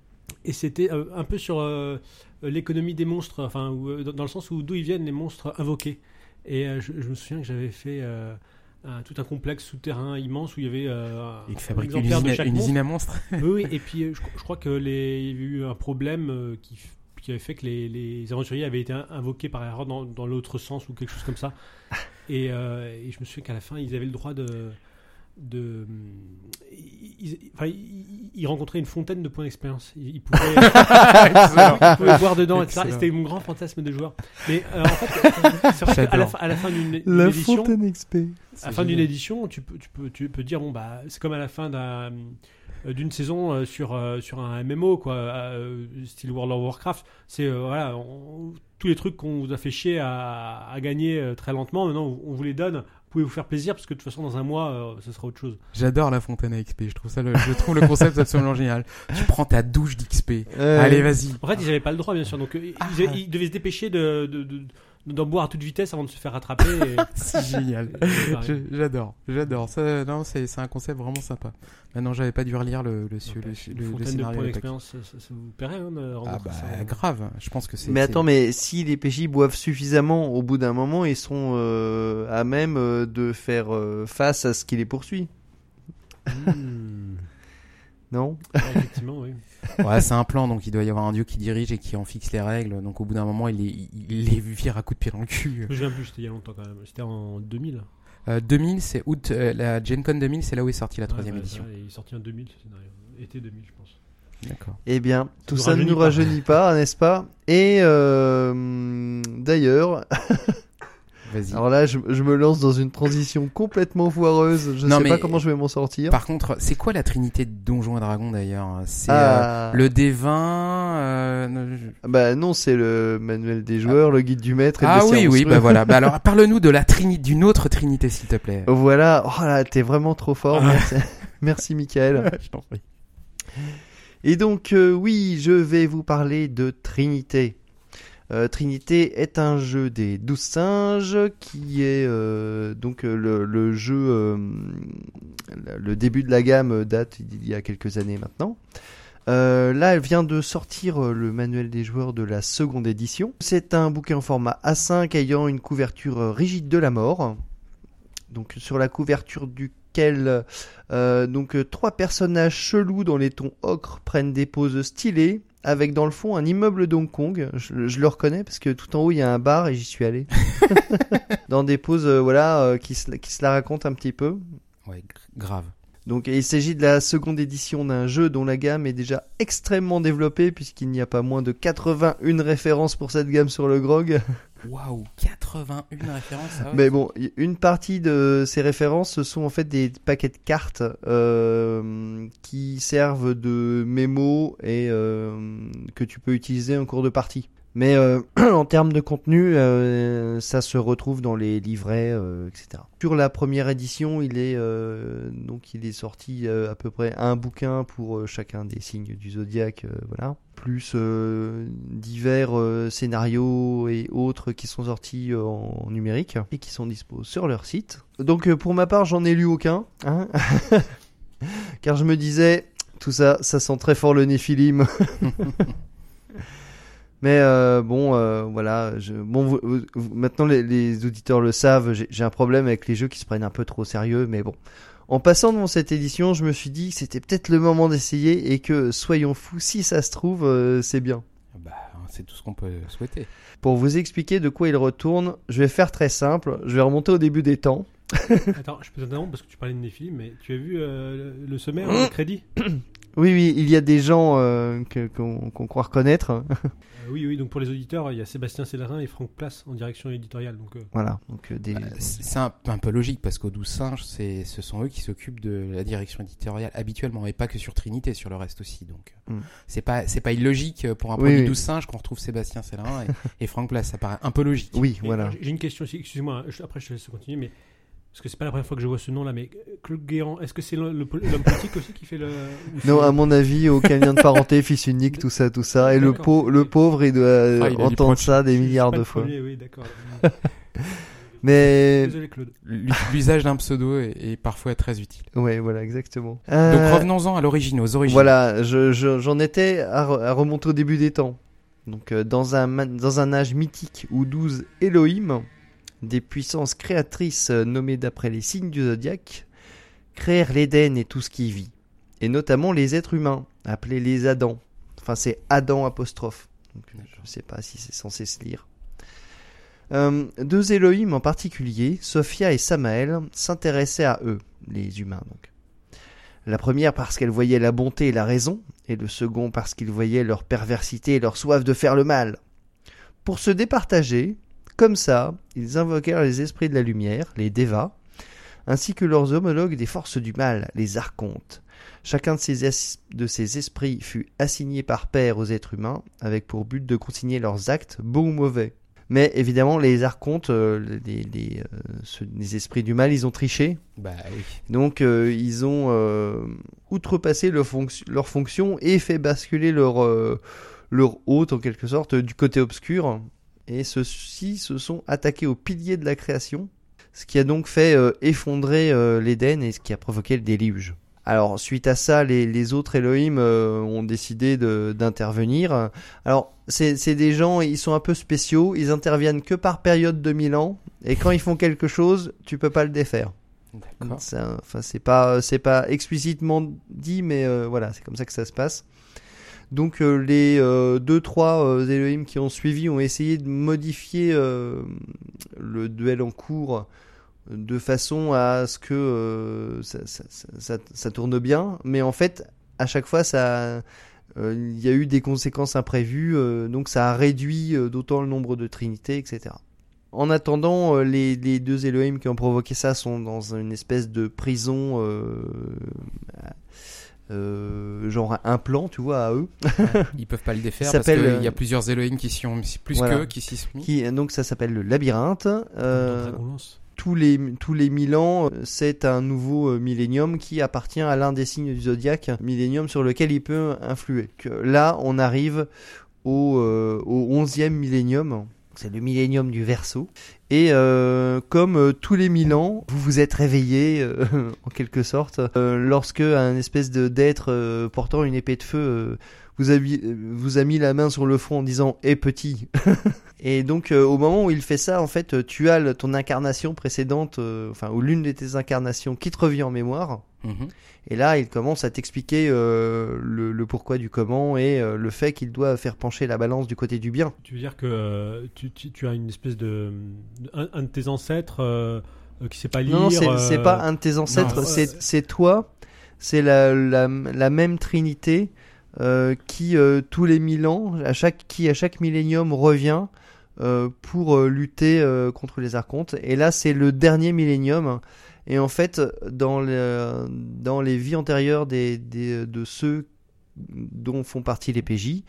Speaker 3: Et c'était euh, un peu sur euh, l'économie des monstres, enfin où, euh, dans, dans le sens où d'où ils viennent les monstres invoqués. Et euh, je, je me souviens que j'avais fait euh, un, tout un complexe souterrain immense où il y avait euh,
Speaker 2: il fabrique une usine, une usine à monstres.
Speaker 3: Oui, oui, et puis euh, je, je crois que les, il y a eu un problème euh, qui qui avait fait que les, les aventuriers avaient été invoqués par erreur dans, dans l'autre sens ou quelque chose comme ça. Et, euh, et je me souviens qu'à la fin, ils avaient le droit de... de ils, enfin, ils, ils rencontraient une fontaine de points d'expérience. Ils, ils, pouvaient, ils pouvaient boire dedans, et cetera. Et c'était mon grand fantasme de joueur. Mais euh, en fait, c'est vrai qu'à la, à la fin d'une, d'une
Speaker 1: la
Speaker 3: édition...
Speaker 1: fontaine X P.
Speaker 3: À la fin d'une édition, tu peux, tu, peux, tu peux dire, bon, bah, c'est comme à la fin d'un... d'une saison euh, sur euh, sur un M M O quoi, euh, style World of Warcraft. C'est euh, voilà, on, tous les trucs qu'on vous a fait chier à, à gagner euh, très lentement, maintenant on, on vous les donne. Vous pouvez vous faire plaisir parce que de toute façon dans un mois euh, ce sera autre chose.
Speaker 2: J'adore la fontaine à X P. Je trouve ça, le, je trouve le concept absolument génial. Tu prends ta douche d'X P. Euh... Allez, vas-y.
Speaker 3: En fait, ils n'avaient pas le droit bien sûr, donc euh, ah. ils, ils devaient se dépêcher de, de, de d'en boire à toute vitesse avant de se faire rattraper. Et...
Speaker 2: c'est génial. Je, j'adore, j'adore. Ça, non, c'est, c'est un concept vraiment sympa. Maintenant, j'avais pas dû relire le, le, le, le, le, le scénario.
Speaker 3: De points d'expérience, ça, ça vous plairait hein, de
Speaker 2: ah bah ça, grave. Je pense que c'est.
Speaker 1: Mais attends,
Speaker 2: c'est...
Speaker 1: mais si les P J boivent suffisamment, au bout d'un moment, ils sont euh, à même euh, de faire euh, face à ce qui les poursuit.
Speaker 3: Mmh.
Speaker 1: Non.
Speaker 3: Ouais, effectivement, oui.
Speaker 2: Ouais, c'est un plan, donc il doit y avoir un dieu qui dirige et qui en fixe les règles. Donc au bout d'un moment, il les, il les vire à coups de pied dans le cul.
Speaker 3: Je me souviens plus, c'était il y a longtemps quand même. C'était en deux mille.
Speaker 2: Euh, deux mille, c'est août. Euh, la Gen Con deux mille, c'est là où est sortie la troisième
Speaker 3: ouais, bah,
Speaker 2: édition.
Speaker 3: Ouais, il est sorti en deux mille, ce scénario. Été deux mille, je pense.
Speaker 2: D'accord.
Speaker 1: Eh bien, ça tout ça ne nous
Speaker 3: pas.
Speaker 1: rajeunit pas, n'est-ce pas? Et euh, d'ailleurs,
Speaker 2: Vas-y.
Speaker 1: Alors là, je, je me lance dans une transition complètement foireuse. Je ne sais pas comment je vais m'en sortir.
Speaker 2: Par contre, c'est quoi la trinité de Donjons et Dragons d'ailleurs? C'est
Speaker 1: ah.
Speaker 2: euh, le D vingt euh...
Speaker 1: Bah non, c'est le manuel des joueurs, ah. le guide du maître et
Speaker 2: ah
Speaker 1: le
Speaker 2: oui, oui, bah voilà. Bah alors, parle-nous de la trinité, d'une autre trinité, s'il te plaît.
Speaker 1: Voilà. Oh là, t'es vraiment trop fort.
Speaker 2: Ah.
Speaker 1: Merci, Merci Michael.
Speaker 2: Je t'en prie.
Speaker 1: Et donc, euh, oui, je vais vous parler de Trinité. Euh, Trinité est un jeu des douze singes qui est euh, donc euh, le, le jeu, euh, le début de la gamme date d'il y a quelques années maintenant. Euh, là, elle vient de sortir euh, le manuel des joueurs de la seconde édition. C'est un bouquin en format A cinq ayant une couverture euh, rigide de la mort. Donc sur la couverture duquel euh, donc euh, trois personnages chelous dans les tons ocre prennent des poses stylées. Avec dans le fond un immeuble d'Hong Kong, je, je le reconnais parce que tout en haut il y a un bar et j'y suis allé. Dans des poses euh, voilà euh, qui, se, qui se la racontent un petit peu.
Speaker 2: Ouais, grave.
Speaker 1: Donc il s'agit de la seconde édition d'un jeu dont la gamme est déjà extrêmement développée puisqu'il n'y a pas moins de quatre-vingt-une références pour cette gamme sur le grog.
Speaker 2: Waouh, quatre-vingt-une références. Ah ouais.
Speaker 1: Mais bon, une partie de ces références ce sont en fait des paquets de cartes euh, qui servent de mémo et euh, que tu peux utiliser en cours de partie. Mais euh, en termes de contenu, euh, ça se retrouve dans les livrets, euh, et cetera. Sur la première édition, il est euh, donc il est sorti euh, à peu près un bouquin pour euh, chacun des signes du zodiaque, euh, voilà. Plus euh, divers euh, scénarios et autres qui sont sortis euh, en numérique et qui sont dispo sur leur site. Donc euh, pour ma part, j'en ai lu aucun, hein car je me disais tout ça, ça sent très fort le Néphilim. Mais euh, bon, euh, voilà. Je, bon, vous, vous, maintenant les, les auditeurs le savent. J'ai, j'ai un problème avec les jeux qui se prennent un peu trop au sérieux. Mais bon, en passant devant cette édition, je me suis dit que c'était peut-être le moment d'essayer et que soyons fous, si ça se trouve, euh, c'est bien.
Speaker 2: Bah, c'est tout ce qu'on peut souhaiter.
Speaker 1: Pour vous expliquer de quoi il retourne, je vais faire très simple. Je vais remonter au début des temps.
Speaker 3: Attends, je peux t'interrompre parce que tu parlais de Néphilim, mais tu as vu euh, le, le sommaire, le crédit?
Speaker 1: Oui, oui, il y a des gens euh, que, qu'on, qu'on croit reconnaître.
Speaker 3: euh, oui, oui, donc pour les auditeurs, il y a Sébastien Célarin et Franck Place en direction éditoriale. Donc, euh...
Speaker 1: Voilà. Donc, euh, des...
Speaker 2: bah, c'est, c'est un, un peu logique parce qu'aux douze singes, c'est, ce sont eux qui s'occupent de la direction éditoriale habituellement et pas que sur Trinité, sur le reste aussi. Donc, mm. c'est pas, c'est pas illogique pour un
Speaker 1: oui,
Speaker 2: premier
Speaker 1: oui.
Speaker 2: douze singes qu'on retrouve Sébastien Célarin et, et Franck Place. Ça paraît un peu logique.
Speaker 1: Oui,
Speaker 3: et
Speaker 1: voilà.
Speaker 3: J'ai une question aussi, excuse-moi, je, après je te laisse continuer, mais. Parce que c'est pas la première fois que je vois ce nom-là, mais Claude Guéant, est-ce que c'est le, le, l'homme politique aussi qui fait le...
Speaker 1: Non, à mon avis, aucun lien de parenté, fils unique, tout ça, tout ça. Et le, pau- le pauvre, il doit ah, il entendre ça des milliards de fois.
Speaker 3: Premier, oui, d'accord.
Speaker 1: Mais...
Speaker 3: Désolé, Claude.
Speaker 2: L'usage d'un pseudo est, est parfois très utile.
Speaker 1: Ouais, voilà, exactement.
Speaker 2: Euh... Donc revenons-en à l'origine, aux origines.
Speaker 1: Voilà, je, je, j'en étais à, re- à remonter au début des temps. Donc, euh, dans, un, dans un âge mythique où douze Elohim... des puissances créatrices nommées d'après les signes du zodiaque, créèrent l'Éden et tout ce qui vit, et notamment les êtres humains, appelés les Adams. Enfin, c'est Adam apostrophe. Donc, je ne sais pas si c'est censé se lire. Euh, deux Elohim en particulier, Sophia et Samaël, s'intéressaient à eux, les humains donc. La première parce qu'elle voyait la bonté et la raison, et le second parce qu'il voyait leur perversité et leur soif de faire le mal. Pour se départager, comme ça, ils invoquèrent les esprits de la lumière, les Devas, ainsi que leurs homologues des forces du mal, les archontes. Chacun de ces, es- de ces esprits fut assigné par paire aux êtres humains, avec pour but de consigner leurs actes, beaux ou mauvais. Mais évidemment, les archontes, euh, les, les, euh, ceux, les esprits du mal, ils ont triché.
Speaker 2: Bah oui.
Speaker 1: Donc, euh, ils ont euh, outrepassé leur, fonc- leur fonction et fait basculer leur, euh, leur hôte, en quelque sorte, du côté obscur. Et ceux-ci se sont attaqués aux piliers de la création, ce qui a donc fait euh, effondrer euh, l'Éden et ce qui a provoqué le déluge. Alors, suite à ça, les, les autres Elohim euh, ont décidé de, d'intervenir. Alors, c'est, c'est des gens, ils sont un peu spéciaux, ils interviennent que par période de mille ans, et quand ils font quelque chose, tu peux pas le défaire.
Speaker 2: D'accord.
Speaker 1: Ça, enfin, c'est pas, c'est pas explicitement dit, mais euh, voilà, c'est comme ça que ça se passe. Donc euh, les euh, deux trois euh, Elohim qui ont suivi ont essayé de modifier euh, le duel en cours de façon à ce que euh, ça, ça, ça, ça tourne bien, mais en fait à chaque fois ça euh, il y a eu des conséquences imprévues, euh, donc ça a réduit euh, d'autant le nombre de trinités, et cetera. en attendant, euh, les, les deux Elohim qui ont provoqué ça sont dans une espèce de prison, euh, euh, genre un plan, tu vois, à eux.
Speaker 2: Ouais, ils peuvent pas le défaire parce
Speaker 1: s'appelle,
Speaker 2: qu'il y
Speaker 1: euh,
Speaker 2: a plusieurs Elohim qui s'y ont plus
Speaker 1: voilà.
Speaker 2: qu'eux qui s'y sont mis.
Speaker 1: Qui, donc ça s'appelle le labyrinthe. Euh,
Speaker 3: Dans Dragonlance.
Speaker 1: tous les tous les mille ans, c'est un nouveau euh, millénium qui appartient à l'un des signes du zodiaque, millénium sur lequel il peut influer. Que là, on arrive au euh, au onzième millénium. C'est le millénium du Verseau. Et euh, comme euh, tous les mille ans, vous vous êtes réveillé euh, en quelque sorte euh, lorsque un espèce de d'être euh, portant une épée de feu euh, vous, a, vous a mis la main sur le front en disant « Eh petit !» Et donc euh, au moment où il fait ça, en fait, tu as le, ton incarnation précédente, euh, enfin ou l'une de tes incarnations qui te revient en mémoire.
Speaker 2: Mm-hmm.
Speaker 1: Et là, il commence à t'expliquer euh, le, le pourquoi du comment et euh, le fait qu'il doit faire pencher la balance du côté du bien.
Speaker 3: Tu veux dire que euh, tu, tu, tu as une espèce de... Un, un de tes ancêtres euh, qui sait pas lire...
Speaker 1: Non, non, c'est,
Speaker 3: euh...
Speaker 1: c'est pas un de tes ancêtres,
Speaker 2: Non,
Speaker 1: c'est,
Speaker 3: euh,
Speaker 1: c'est toi. C'est la, la, la même trinité euh, qui, euh, tous les mille ans, à chaque, qui à chaque millénium revient euh, pour euh, lutter euh, contre les archontes. Et là, c'est le dernier millénium. Et en fait, dans, le, dans les vies antérieures des, des, de ceux dont font partie les P J,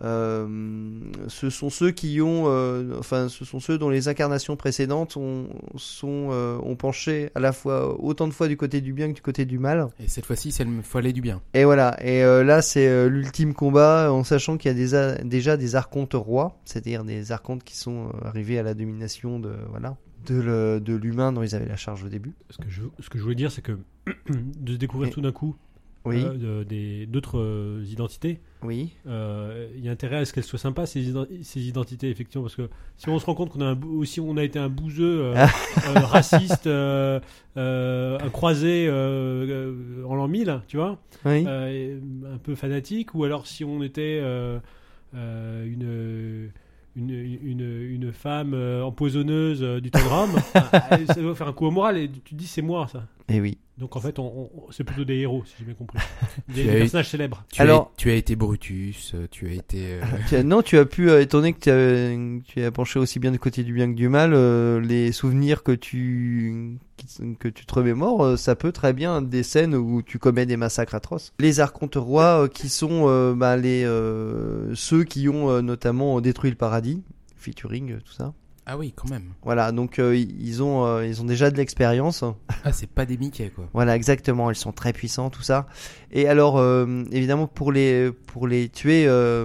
Speaker 1: euh, ce sont ceux qui ont, euh, enfin, ce sont ceux dont les incarnations précédentes ont, sont, euh, ont penché à la fois autant de fois du côté du bien que du côté du mal.
Speaker 2: Et cette fois-ci, c'est le follet du bien.
Speaker 1: Et voilà. Et euh, là, c'est euh, l'ultime combat, en sachant qu'il y a des a- déjà des archontes rois, c'est-à-dire des archontes qui sont euh, arrivés à la domination de, voilà, de, le, de l'humain dont ils avaient la charge au début.
Speaker 3: Ce que je, ce que je voulais dire, c'est que de se découvrir
Speaker 1: Et-
Speaker 3: tout d'un coup
Speaker 1: Oui,
Speaker 3: euh, de- des, d'autres euh, identités,
Speaker 1: oui.
Speaker 3: euh, il y a intérêt à ce qu'elles soient sympas, ces, ident- ces identités, effectivement, parce que si on se rend compte qu'on a un, bou- aussi on a été un bouseux, euh, euh, raciste, euh, euh, un croisé euh, euh, en l'an mille, tu vois,
Speaker 1: Oui.
Speaker 3: euh, un peu fanatique, ou alors si on était euh, euh, une... Une, une, une femme euh, empoisonneuse euh, du temps de Rome, ah, ça doit faire un coup au moral et tu te dis c'est moi ça.
Speaker 1: Et oui.
Speaker 3: Donc en fait on, on- c'est plutôt des héros si j'ai bien compris. Des,
Speaker 2: Tu
Speaker 3: des
Speaker 2: as eu-
Speaker 3: personnages célèbres.
Speaker 2: Tu,
Speaker 1: Alors-
Speaker 2: as, tu as été Brutus, euh, tu as été... euh,
Speaker 1: Tu as- non, tu as pu, euh, étant donné que tu as, tu as penché aussi bien du côté du bien que du mal, euh, les souvenirs que tu, qui- que tu te remémores, euh, ça peut très bien être des scènes où tu commets des massacres atroces. Les archontes rois, euh, qui sont euh, bah, les, euh, ceux qui ont euh, notamment détruit le paradis, featuring, euh, tout ça.
Speaker 2: Ah oui, quand même.
Speaker 1: Voilà, donc euh, ils ont, euh, ils ont déjà de l'expérience.
Speaker 2: Ah, c'est pas des Mickey, quoi.
Speaker 1: Voilà, exactement. Ils sont très puissants, tout ça. Et alors, euh, évidemment, pour les pour les tuer, euh,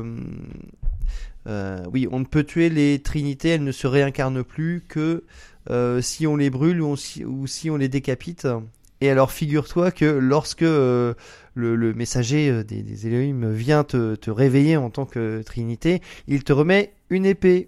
Speaker 1: euh, oui, on ne peut tuer les trinités. Elles ne se réincarnent plus que euh, si on les brûle ou, on- si, ou si on les décapite. Et alors, figure-toi que lorsque euh, le, le messager euh, des, des Elohim vient te, te réveiller en tant que trinité, il te remet une épée.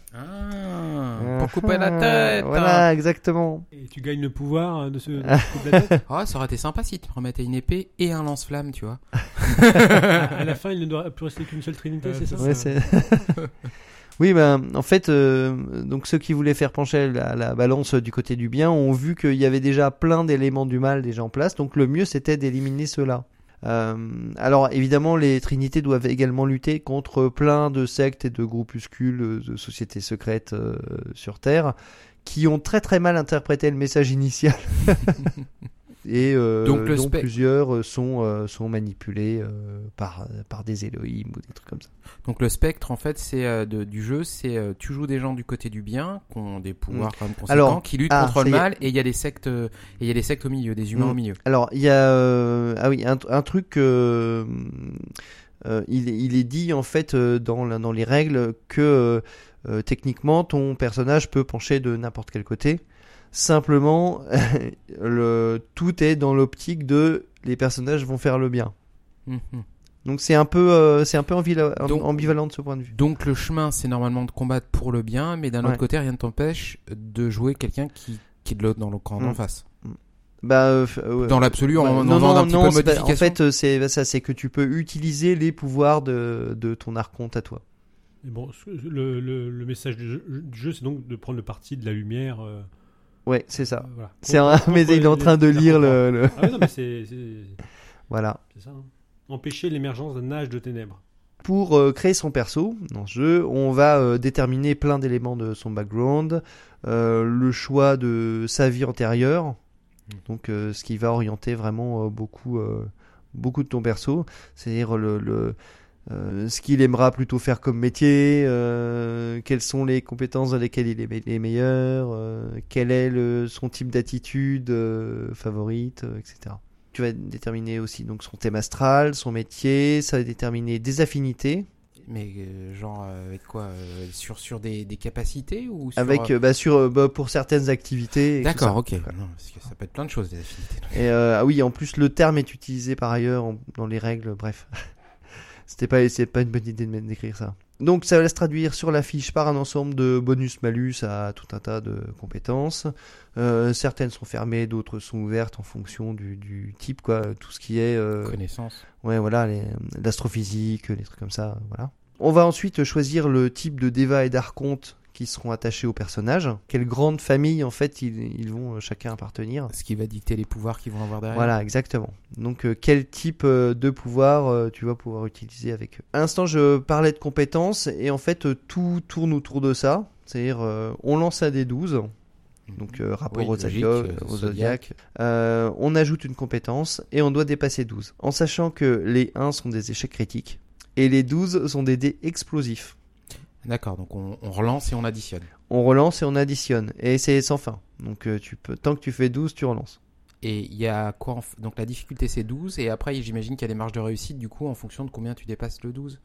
Speaker 2: Ah, pour couper la tête.
Speaker 1: Voilà, exactement.
Speaker 3: Et tu gagnes le pouvoir de ce de ce coup de la tête.
Speaker 2: Ah, ça aurait été sympa si tu te remettais une épée et un lance-flamme, tu vois.
Speaker 3: À la fin il ne doit plus rester qu'une seule trinité,
Speaker 2: Ouais,
Speaker 3: c'est ça
Speaker 1: Ouais, c'est... Oui, ben, en fait, euh, donc ceux qui voulaient faire pencher la, la balance du côté du bien ont vu qu'il y avait déjà plein d'éléments du mal déjà en place, donc le mieux c'était d'éliminer ceux-là. Euh, alors évidemment, les trinités doivent également lutter contre plein de sectes et de groupuscules, euh, de sociétés secrètes euh, sur Terre, qui ont très très mal interprété le message initial. Et euh,
Speaker 2: Donc, le
Speaker 1: dont
Speaker 2: spec-
Speaker 1: plusieurs euh, sont, euh, sont manipulés euh, par, par des Elohim ou des trucs comme ça.
Speaker 2: Donc le spectre, en fait, c'est euh, de- du jeu, c'est euh, tu joues des gens du côté du bien, qui ont des pouvoirs quand même conséquents,
Speaker 1: Alors,
Speaker 2: qui luttent
Speaker 1: ah,
Speaker 2: contre
Speaker 1: ça
Speaker 2: le
Speaker 1: y est.
Speaker 2: mal, et il y a des sectes, euh, et il y a des sectes au milieu, des humains
Speaker 1: Mm.
Speaker 2: au milieu.
Speaker 1: Alors, il y a euh, ah oui, un, un truc euh, euh, il, est- il est dit en fait euh, dans, la- dans les règles que euh, techniquement ton personnage peut pencher de n'importe quel côté. Simplement, le, tout est dans l'optique de les personnages vont faire le bien.
Speaker 2: Mhm.
Speaker 1: Donc c'est un peu euh, c'est un peu ambivalent,
Speaker 2: Donc-
Speaker 1: ambivalent de ce point de vue.
Speaker 2: Donc le chemin, c'est normalement de combattre pour le bien, mais d'un
Speaker 1: Ouais.
Speaker 2: autre côté, rien ne t'empêche de jouer quelqu'un qui, qui est de l'autre dans le camp
Speaker 1: Mm.
Speaker 2: d'en face.
Speaker 1: Bah euh, f- euh,
Speaker 2: Dans l'absolu, en,
Speaker 1: ouais,
Speaker 2: en
Speaker 1: non,
Speaker 2: faisant
Speaker 1: non,
Speaker 2: un petit
Speaker 1: non,
Speaker 2: peu de
Speaker 1: c'est pas-
Speaker 2: modification.
Speaker 1: en fait euh, c'est ça, c'est que tu peux utiliser les pouvoirs de, de ton archonte à toi.
Speaker 3: Et bon, ce- le, le, le message du jeu, du jeu, c'est donc de prendre le parti de la lumière. euh,
Speaker 1: Ouais, c'est ça.
Speaker 3: euh, voilà.
Speaker 1: C'est
Speaker 3: Contre-
Speaker 1: un,
Speaker 3: contre
Speaker 1: mais il est en
Speaker 3: les-
Speaker 1: train de
Speaker 3: les
Speaker 1: lire
Speaker 3: archontes.
Speaker 1: le, le-
Speaker 3: Ah oui, non, mais c'est, c'est,
Speaker 1: voilà.
Speaker 3: c'est ça. hein. Empêcher l'émergence d'un âge de ténèbres.
Speaker 1: pour euh, créer son perso dans ce jeu, on va euh, déterminer plein d'éléments de son background, euh, le choix de sa vie antérieure, donc euh, ce qui va orienter vraiment euh, beaucoup, euh, beaucoup de ton perso, c'est-à-dire le, le euh, ce qu'il aimera plutôt faire comme métier, euh, quelles sont les compétences dans lesquelles il est me- les meilleur, euh, quel est le, son type d'attitude euh, favorite, euh, et cetera. Tu vas déterminer aussi donc son thème astral, son métier, ça va déterminer des affinités.
Speaker 2: Mais euh, genre euh, avec quoi euh, sur sur des, des capacités ou sur,
Speaker 1: Avec
Speaker 2: euh,
Speaker 1: euh, bah, sur euh, bah, pour certaines activités. et tout
Speaker 2: D'accord,
Speaker 1: ça.
Speaker 2: ok. Non, parce que ça peut être plein de choses des affinités. donc.
Speaker 1: Et euh, ah oui, en plus le terme est utilisé par ailleurs en- dans les règles. Bref, c'était pas c'est pas une bonne idée de mettre- d'écrire ça. Donc ça va se traduire sur la fiche par un ensemble de bonus-malus à tout un tas de compétences. Euh, certaines sont fermées, d'autres sont ouvertes en fonction du, du type, quoi. Tout ce qui est euh,
Speaker 2: Connaissance.
Speaker 1: ouais, voilà, les- l'astrophysique, les trucs comme ça, voilà. On va ensuite choisir le type de déva et d'archonte qui seront attachés au personnage. Quelle grande famille, en fait, ils, ils vont euh, chacun appartenir.
Speaker 2: Ce qui va dicter les pouvoirs qu'ils vont avoir derrière.
Speaker 1: Voilà, exactement. Donc, euh, quel type euh, de pouvoir euh, tu vas pouvoir utiliser avec eux. À l'instant, je parlais de compétences, et en fait, euh, tout tourne autour de ça. C'est-à-dire, euh, on lance un D douze, donc euh, rapport
Speaker 2: Oui,
Speaker 1: au,
Speaker 2: logique,
Speaker 1: zodiac,
Speaker 2: euh,
Speaker 1: au
Speaker 2: zodiac.
Speaker 1: zodiac. Euh, on ajoute une compétence, et on doit dépasser douze. En sachant que les un sont des échecs critiques, et les douze sont des dés explosifs.
Speaker 2: D'accord, donc on, on relance et on additionne.
Speaker 1: On relance et on additionne, et c'est sans fin. Donc, euh, tu peux, tant que tu fais douze, tu relances.
Speaker 2: Et il y a quoi en f- Donc la difficulté c'est douze et après j'imagine qu'il y a des marges de réussite du coup en fonction de combien tu dépasses le douze.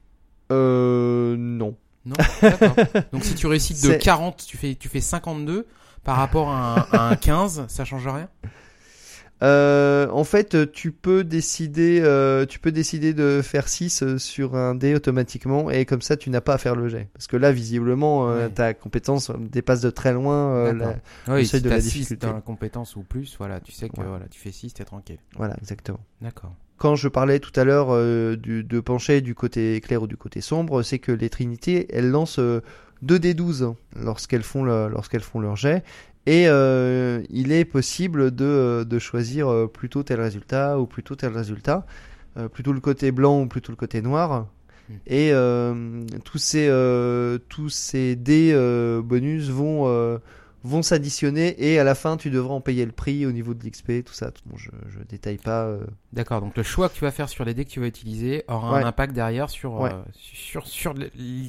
Speaker 1: Euh, non.
Speaker 2: Non. D'accord. Donc si tu réussites de
Speaker 1: C'est-
Speaker 2: quarante, tu fais tu fais cinquante-deux par rapport à un, à un quinze, ça change rien.
Speaker 1: Euh, en fait, tu peux décider, euh, tu peux décider de faire six sur un dé automatiquement, et comme ça, tu n'as pas à faire le jet. Parce que là, visiblement, euh,
Speaker 2: Ouais.
Speaker 1: ta compétence dépasse de très loin euh,
Speaker 2: D'accord.
Speaker 1: la-
Speaker 2: Oui,
Speaker 1: seuil
Speaker 2: si
Speaker 1: de la
Speaker 2: t'as six
Speaker 1: difficulté.
Speaker 2: dans la compétence ou plus, voilà, tu sais que
Speaker 1: Ouais.
Speaker 2: voilà, tu fais six, t'es tranquille.
Speaker 1: Voilà, exactement.
Speaker 2: D'accord.
Speaker 1: Quand je parlais tout à l'heure euh, du, de pencher du côté clair ou du côté sombre, c'est que les trinités, elles lancent euh, deux dés douze lorsqu'elles font, le, lorsqu'elles font leur jet. Et euh, il est possible de, de choisir euh, plutôt tel résultat ou plutôt tel résultat, euh, plutôt le côté blanc ou plutôt le côté noir.
Speaker 2: Mm.
Speaker 1: Et euh, tous ces euh, tous ces dés euh, bonus vont euh, vont s'additionner, et à la fin tu devras en payer le prix au niveau de l'X P, tout ça. Bon, je je détaille pas. euh,
Speaker 2: D'accord, donc le choix que tu vas faire sur les dés que tu vas utiliser aura
Speaker 1: Ouais.
Speaker 2: un impact derrière sur
Speaker 1: Ouais.
Speaker 2: euh, sur sur le- l-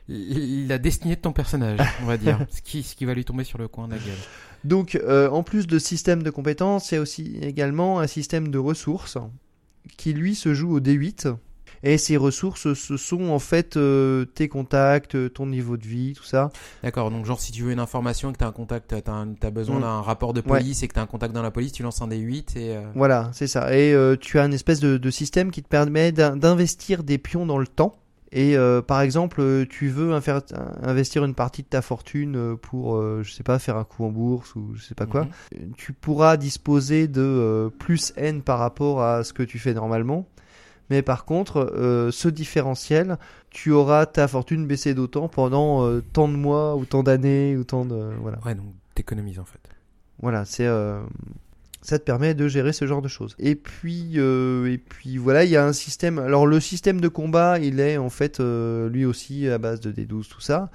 Speaker 2: l- la destinée de ton personnage, on va dire, ce qui ce qui va lui tomber sur le coin de la gueule.
Speaker 1: Donc, euh, en plus de système de compétences, il y a aussi également un système de ressources qui, lui, se joue au D huit. Et ces ressources, ce sont en fait euh, tes contacts, ton niveau de vie, tout ça.
Speaker 2: D'accord, donc genre si tu veux une information et que tu as un contact, tu as besoin
Speaker 1: Mm.
Speaker 2: d'un rapport de police et que tu as un contact dans la police, tu lances un D huit et... euh,
Speaker 1: Voilà, c'est ça. Et euh, tu as une espèce de, de système qui te permet d'in- d'investir des pions dans le temps. Et euh, par exemple, euh, tu veux infer- investir une partie de ta fortune euh, pour, euh, je sais pas, faire un coup en bourse ou je sais pas quoi.
Speaker 2: Mhm.
Speaker 1: Tu pourras disposer de euh, plus N par rapport à ce que tu fais normalement. Mais par contre, euh, ce différentiel, tu auras ta fortune baissée d'autant pendant euh, tant de mois ou tant d'années ou tant de... Voilà,
Speaker 2: Ouais, donc t'économises en fait.
Speaker 1: voilà c'est... Euh, ça te permet de gérer ce genre de choses. Et puis, euh, et puis voilà, il y a un système... Alors le système de combat, il est en fait euh, lui aussi à base de D douze, tout ça.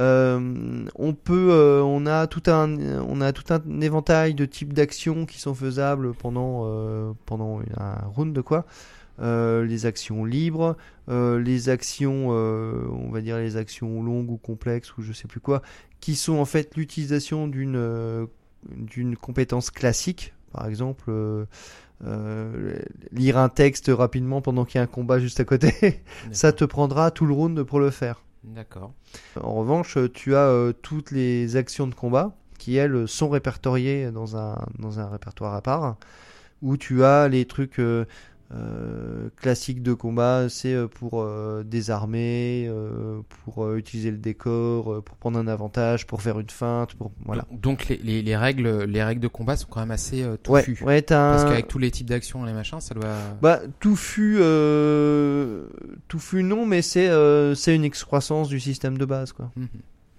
Speaker 1: Euh, on peut... euh, on, a tout un, on a tout un éventail de types d'actions qui sont faisables pendant, euh, pendant un round, quoi. Euh, les actions libres, euh, les actions, euh, on va dire les actions longues ou complexes ou je sais plus quoi, qui sont en fait l'utilisation d'une euh, d'une compétence classique, par exemple euh, euh, lire un texte rapidement pendant qu'il y a un combat juste à côté. Ça te prendra tout le round pour le faire.
Speaker 2: D'accord.
Speaker 1: En revanche, tu as euh, toutes les actions de combat qui elles sont répertoriées dans un dans un répertoire à part, où tu as les trucs euh, Euh, classique de combat, c'est euh, pour euh, désarmer, euh, pour euh, utiliser le décor, euh, pour prendre un avantage, pour faire une feinte, pour voilà.
Speaker 2: Donc, donc les, les, les règles les règles de combat sont quand même assez euh,
Speaker 1: Ouais,
Speaker 2: touffues.
Speaker 1: ouais, t'as
Speaker 2: Parce
Speaker 1: un...
Speaker 2: qu'avec tous les types d'actions et les machins, ça doit...
Speaker 1: bah touffu, euh... touffu non, mais c'est euh, c'est une excroissance du système de base, quoi.
Speaker 2: Mhm.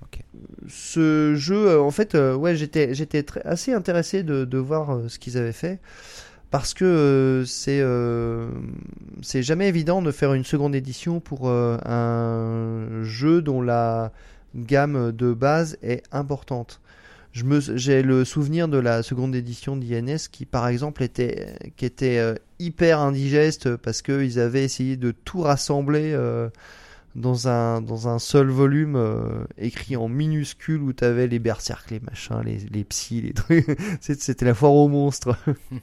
Speaker 1: Ce jeu, euh, en fait, euh, ouais, j'étais j'étais très, assez intéressé de de voir euh, ce qu'ils avaient fait. parce que euh, c'est euh, c'est jamais évident de faire une seconde édition pour euh, un jeu dont la gamme de base est importante. Je me, j'ai le souvenir de la seconde édition d'I N S qui, par exemple, était, qui était euh, hyper indigeste parce qu'ils avaient essayé de tout rassembler euh, dans, un, dans un seul volume euh, écrit en minuscule où tu avais les berserk, les machins, les, les psys, les trucs. C'était la foire aux monstres.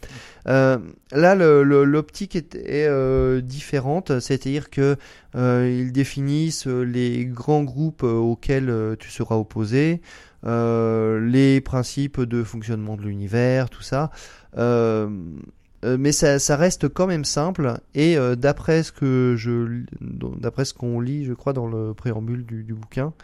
Speaker 1: euh, là, le, le, l'optique est, est euh, différente, c'est-à-dire que euh, ils définissent les grands groupes auxquels euh, tu seras opposé. Euh, les principes de fonctionnement de l'univers, tout ça. Euh, euh, mais ça, ça reste quand même simple. Et euh, d'après ce que je, d'après ce qu'on lit, je crois dans le préambule du, du bouquin,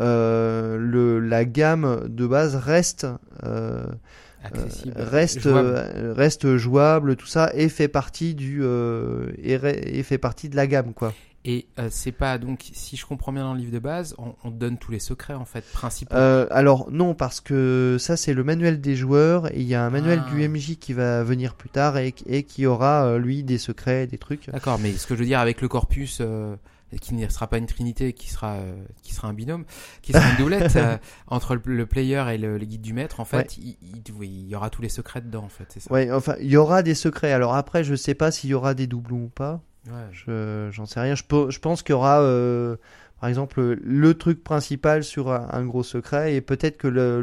Speaker 1: euh, le, la gamme de base reste. Euh,
Speaker 2: Accessible,
Speaker 1: euh, reste
Speaker 2: jouable.
Speaker 1: Euh, reste jouable, tout ça, et fait partie du euh, et, et fait partie de la gamme, quoi.
Speaker 2: Et euh, c'est pas donc, si je comprends bien dans le livre de base, on, on te donne tous les secrets en fait principaux.
Speaker 1: Euh, alors non, parce que ça c'est le manuel des joueurs et il y a un manuel
Speaker 2: Ah.
Speaker 1: du M J qui va venir plus tard et, et qui aura euh, lui des secrets, des trucs.
Speaker 2: D'accord, mais ce que je veux dire avec le corpus, euh, qui ne sera pas une trinité, qui sera euh, qui sera un binôme, qui sera une doublette euh, entre le, le player et le, le guide du maître, en fait,
Speaker 1: Ouais.
Speaker 2: il, il, oui, il y aura tous les secrets dedans en fait, c'est ça.
Speaker 1: Ouais, enfin il y aura des secrets. Alors après je sais pas s'il y aura des doublons ou pas.
Speaker 2: Ouais.
Speaker 1: Je j'en sais rien. Je, pe- je pense qu'il y aura euh, par exemple le truc principal sur un, un gros secret et peut-être que le,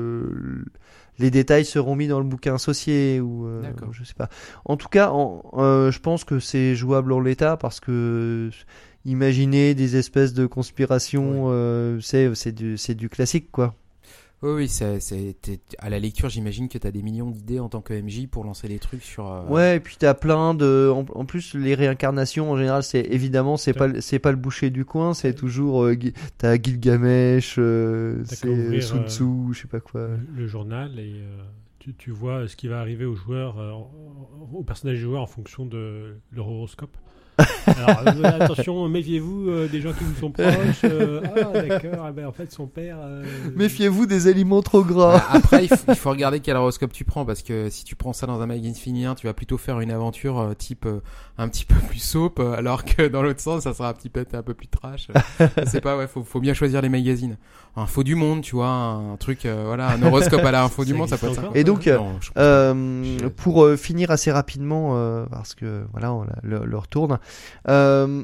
Speaker 1: le les détails seront mis dans le bouquin associé ou euh,
Speaker 2: D'accord.
Speaker 1: je sais pas. En tout cas, en, euh, je pense que c'est jouable en l'état parce que imaginer des espèces de conspirations, euh, c'est c'est du c'est du classique quoi.
Speaker 2: Oui, oui, c'est, c'est, t'es- à la lecture, j'imagine que tu as des millions d'idées en tant que M J pour lancer des trucs sur. euh,
Speaker 1: Ouais, et puis t'as plein de. En, en plus, les réincarnations en général, c'est évidemment c'est pas le- c'est pas le boucher du coin, c'est toujours euh, Gui- t'as Gilgamesh, euh,
Speaker 3: T'as
Speaker 1: c'est
Speaker 3: qu'à ouvrir,
Speaker 1: Sun
Speaker 3: euh,
Speaker 1: Tzu, je sais pas quoi.
Speaker 3: le, le journal et euh, tu, tu vois ce qui va arriver aux joueurs, euh, en- en- aux personnages des joueurs en fonction de leur horoscope. Alors euh, attention, méfiez-vous euh, des gens qui vous sont proches. euh, ah d'accord, ah ben, en fait son père. euh,
Speaker 1: Méfiez-vous des aliments trop gras.
Speaker 2: Bah, après, il faut, il faut regarder quel horoscope tu prends, parce que si tu prends ça dans un magazine féminin, tu vas plutôt faire une aventure euh, type euh, un petit peu plus soap, euh, alors que dans l'autre sens, ça sera un petit peu un peu plus trash. Je sais pas, ouais, faut, faut bien choisir les magazines. Un Info du Monde, tu vois, un truc, euh, voilà, un horoscope à la Info du
Speaker 3: Ça
Speaker 2: Monde, ça peut être
Speaker 3: existe
Speaker 2: sympa.
Speaker 3: encore,
Speaker 1: Et donc,
Speaker 3: ça
Speaker 2: Non, je pense pas.
Speaker 1: Euh,
Speaker 2: Je-
Speaker 1: pour euh, finir assez rapidement, euh, parce que voilà, on la- le, le retourne. Euh,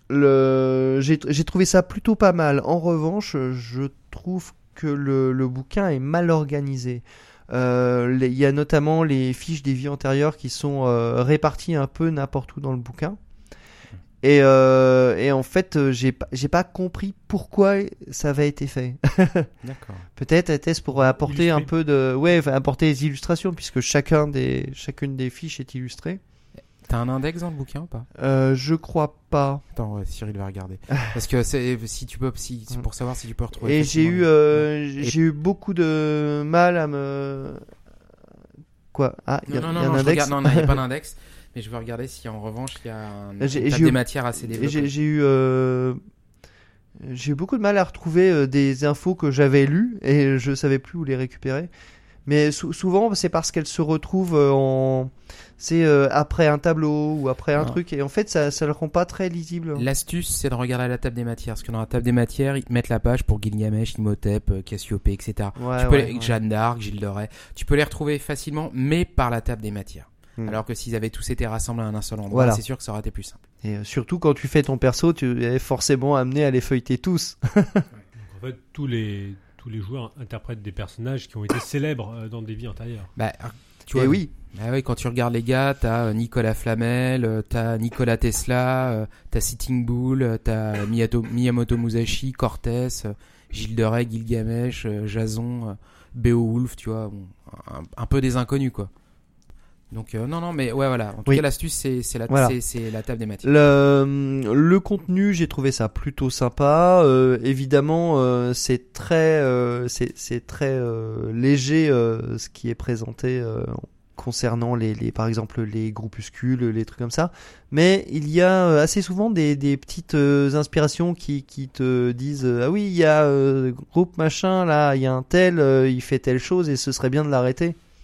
Speaker 1: le, j'ai, j'ai trouvé ça plutôt pas mal. En revanche, je trouve que le, le bouquin est mal organisé. Euh, les- Il y a notamment les fiches des vies antérieures qui sont euh, réparties un peu n'importe où dans le bouquin. Et, euh, et en fait, euh, j'ai pas, j'ai pas compris pourquoi ça avait été fait.
Speaker 2: D'accord.
Speaker 1: Peut-être était-ce pour apporter
Speaker 3: Illustrer.
Speaker 1: un peu de, ouais, enfin, apporter des illustrations puisque chacun des, chacune des fiches est illustrée.
Speaker 2: T'as un index dans le bouquin ou pas?
Speaker 1: Euh, je crois pas.
Speaker 2: Attends, ouais, Cyril va regarder. Parce que c'est, si tu peux, si, c'est pour savoir si tu peux retrouver.
Speaker 1: Et j'ai
Speaker 2: facilement.
Speaker 1: eu, euh,
Speaker 2: Et-
Speaker 1: j'ai eu beaucoup de mal à me. Quoi? Ah, il y a,
Speaker 2: Non,
Speaker 1: il
Speaker 2: non,
Speaker 1: y a
Speaker 2: non,
Speaker 1: un
Speaker 2: je
Speaker 1: index.
Speaker 2: regarde, non, non, il n'y a pas d'index. Mais je vais regarder si en revanche il y a un,
Speaker 1: J'ai-
Speaker 2: une table
Speaker 1: j'ai eu-
Speaker 2: des matières assez
Speaker 1: Et
Speaker 2: développée.
Speaker 1: J'ai, j'ai eu, euh, j'ai eu beaucoup de mal à retrouver euh, des infos que j'avais lues et je savais plus où les récupérer. Mais sou- souvent, c'est parce qu'elles se retrouvent euh, en, c'est euh, après un tableau ou après un
Speaker 2: Ah.
Speaker 1: truc et en fait, ça, ça le rend pas très lisible.
Speaker 2: L'astuce, c'est de regarder à la table des matières. Parce que dans la table des matières, ils te mettent la page pour Gilgamesh, Imhotep, euh, Cassiopée, et cetera.
Speaker 1: Ouais,
Speaker 2: tu peux
Speaker 1: ouais,
Speaker 2: les,
Speaker 1: ouais.
Speaker 2: Jeanne d'Arc, Gilles de Rais. Tu peux les retrouver facilement, mais par la table des matières.
Speaker 1: Hmm.
Speaker 2: Alors que s'ils avaient tous été rassemblés à un seul endroit,
Speaker 1: Voilà.
Speaker 2: c'est sûr que ça aurait été plus simple.
Speaker 1: Et euh, surtout quand tu fais ton perso, tu es forcément amené à les feuilleter tous.
Speaker 3: Donc, en fait, tous les, tous les joueurs interprètent des personnages qui ont été célèbres euh, dans des vies antérieures.
Speaker 2: Bah, tu
Speaker 1: Et
Speaker 2: vois,
Speaker 1: oui.
Speaker 2: bah oui, quand tu regardes les gars, t'as euh, Nicolas Flamel, euh, t'as Nikola Tesla, euh, t'as Sitting Bull, euh, t'as Miyato, Miyamoto Musashi, Cortés, euh, Gilles de Rais, Gilgamesh, euh, Jason, euh, Beowulf, tu vois, bon, un, un peu des inconnus quoi. Donc euh, non non mais ouais voilà. En tout
Speaker 1: Oui.
Speaker 2: cas l'astuce c'est c'est la
Speaker 1: Voilà.
Speaker 2: c'est, c'est la table des matières.
Speaker 1: Le, le contenu, j'ai trouvé ça plutôt sympa. Euh, évidemment, euh, c'est très, euh, c'est, c'est très euh, léger euh, ce qui est présenté euh, concernant les, les, par exemple, les groupuscules, les trucs comme ça. Mais il y a euh, assez souvent des, des petites euh, inspirations qui, qui te disent euh, ah oui, il y a euh, groupe machin là, il y a un tel, euh, il fait telle chose et ce serait bien de l'arrêter.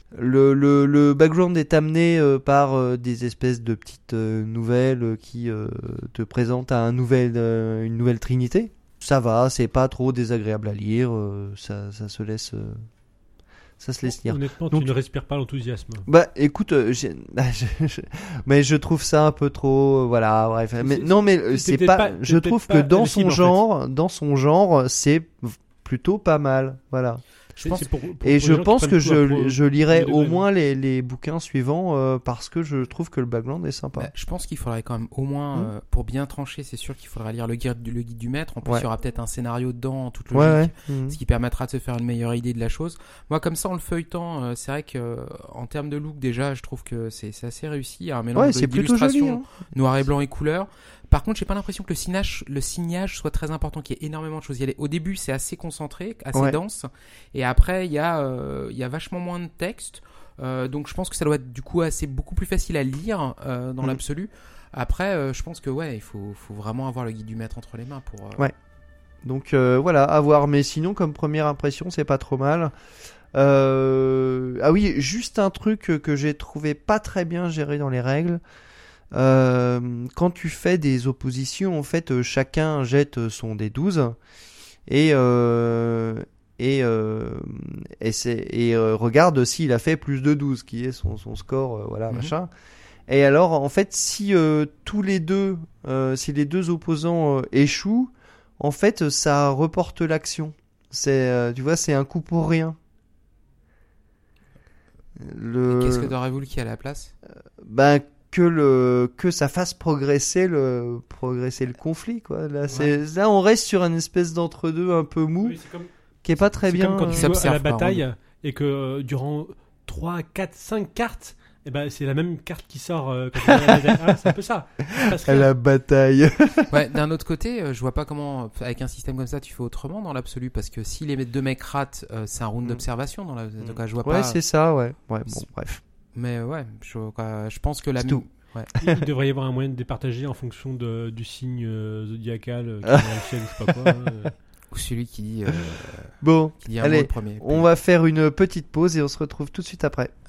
Speaker 1: Le, le, le background est amené euh, par euh, des espèces de petites euh, nouvelles euh, qui euh, te présentent un nouvel, euh, une nouvelle trinité. Ça va, c'est pas trop désagréable à lire, euh, ça, ça se laisse, euh, ça se laisse lire.
Speaker 3: Honnêtement,
Speaker 1: Donc-
Speaker 3: tu ne respires pas l'enthousiasme.
Speaker 1: Bah écoute, euh, j'ai- bah, je- je- mais je trouve ça un peu trop, euh, voilà, bref. Mais
Speaker 3: c'est-
Speaker 1: non, mais euh,
Speaker 3: c'est
Speaker 1: c'est
Speaker 3: peut-être
Speaker 1: pas,
Speaker 3: pas-
Speaker 1: je
Speaker 3: c'est
Speaker 1: trouve que
Speaker 3: peut-être pas
Speaker 1: dans
Speaker 3: la
Speaker 1: son
Speaker 3: cible, en fait.
Speaker 1: genre, dans son genre, c'est v- plutôt pas mal, voilà.
Speaker 2: Je
Speaker 3: C'est-
Speaker 2: pense-
Speaker 3: c'est pour- pour-
Speaker 1: Et
Speaker 3: pour
Speaker 1: je
Speaker 3: les gens qui
Speaker 1: pense
Speaker 3: prennent
Speaker 1: que
Speaker 3: tout à
Speaker 1: je,
Speaker 3: pro-
Speaker 1: je lirai
Speaker 3: premier
Speaker 1: au
Speaker 3: degré.
Speaker 1: moins les, les bouquins suivants euh, parce que je trouve que le background est sympa.
Speaker 2: Bah, je pense qu'il faudrait quand même au moins,
Speaker 1: Hmm.
Speaker 2: euh, pour bien trancher, c'est sûr qu'il faudrait lire le guide, le guide du maître. En plus,
Speaker 1: Ouais.
Speaker 2: il y aura peut-être un scénario dedans, en toute
Speaker 1: Ouais,
Speaker 2: logique,
Speaker 1: ouais. Mhm.
Speaker 2: ce qui permettra de se faire une meilleure idée de la chose. Moi, comme ça, en le feuilletant, euh, c'est vrai que euh, en termes de look, déjà, je trouve que c'est c'est assez réussi. Il y a un mélange
Speaker 1: Ouais,
Speaker 2: de-
Speaker 1: c'est plutôt joli.
Speaker 2: d'illustrations
Speaker 1: Hein.
Speaker 2: noir et blanc et couleur. Par contre, j'ai pas l'impression que le signage, le signage soit très important, qu'il y ait énormément de choses. Il y a les- Au début, c'est assez concentré, assez
Speaker 1: Ouais.
Speaker 2: dense, et après, il y a, euh, il y a vachement moins de texte. Euh, donc, je pense que ça doit être du coup assez beaucoup plus facile à lire euh, dans
Speaker 1: Mhm.
Speaker 2: l'absolu. Après, euh, je pense que ouais, il faut, faut vraiment avoir le guide du maître entre les mains pour. euh,
Speaker 1: Ouais. Donc euh, voilà, à voir. Mais sinon, comme première impression, c'est pas trop mal. Euh, Ah oui, juste un truc que- que j'ai trouvé pas très bien géré dans les règles. Euh, quand tu fais des oppositions, en fait, euh, chacun jette son dé douze et euh, et euh, et, c'est- et euh, regarde s'il a fait plus de douze, qui est son, son score, euh, voilà,
Speaker 2: Mhm.
Speaker 1: machin. Et alors, en fait, si euh, tous les deux, euh, si les deux opposants euh, échouent, en fait, ça reporte l'action. C'est, euh, tu vois, c'est un coup pour rien. Le,
Speaker 2: Qu'est-ce que t'aurais voulu qu'il y ait à la place?
Speaker 1: ben, que le, que ça fasse progresser le, progresser le conflit, quoi. Là, c'est, là, on reste sur une espèce d'entre-deux un peu mou,
Speaker 3: Oui, c'est comme,
Speaker 1: qui est pas très
Speaker 3: c'est
Speaker 1: bien.
Speaker 3: comme quand
Speaker 1: euh,
Speaker 3: tu
Speaker 2: Ils
Speaker 3: joues à
Speaker 2: s'observent
Speaker 3: la
Speaker 2: par
Speaker 3: bataille et que euh, durant trois, quatre, cinq cartes, eh ben, c'est la même carte qui sort. euh, quand tu vas à la bataille. Ah, c'est un peu ça. Il se passe
Speaker 1: à
Speaker 3: rien.
Speaker 1: la bataille.
Speaker 2: Ouais, d'un autre côté, euh, je vois pas comment, avec un système comme ça, tu fais autrement dans l'absolu, parce que si les deux mecs ratent, euh, c'est un round
Speaker 1: Mm.
Speaker 2: d'observation dans la. Donc, je vois
Speaker 1: Ouais,
Speaker 2: pas.
Speaker 1: c'est ça, ouais. Ouais, bon,
Speaker 2: C'est-
Speaker 1: bref.
Speaker 2: Mais ouais, je, quoi, je pense que la.
Speaker 1: C'est tout.
Speaker 2: Ouais.
Speaker 3: Il il devrait y avoir un moyen de départager en fonction de, du signe euh, zodiacal euh, qui est dans le ciel ou je sais pas quoi. hein, euh.
Speaker 2: Ou celui qui dit. Euh,
Speaker 1: Bon,
Speaker 2: qui dit un
Speaker 1: allez,
Speaker 2: mot le premier.
Speaker 1: on va faire une petite pause et on se retrouve tout de suite après.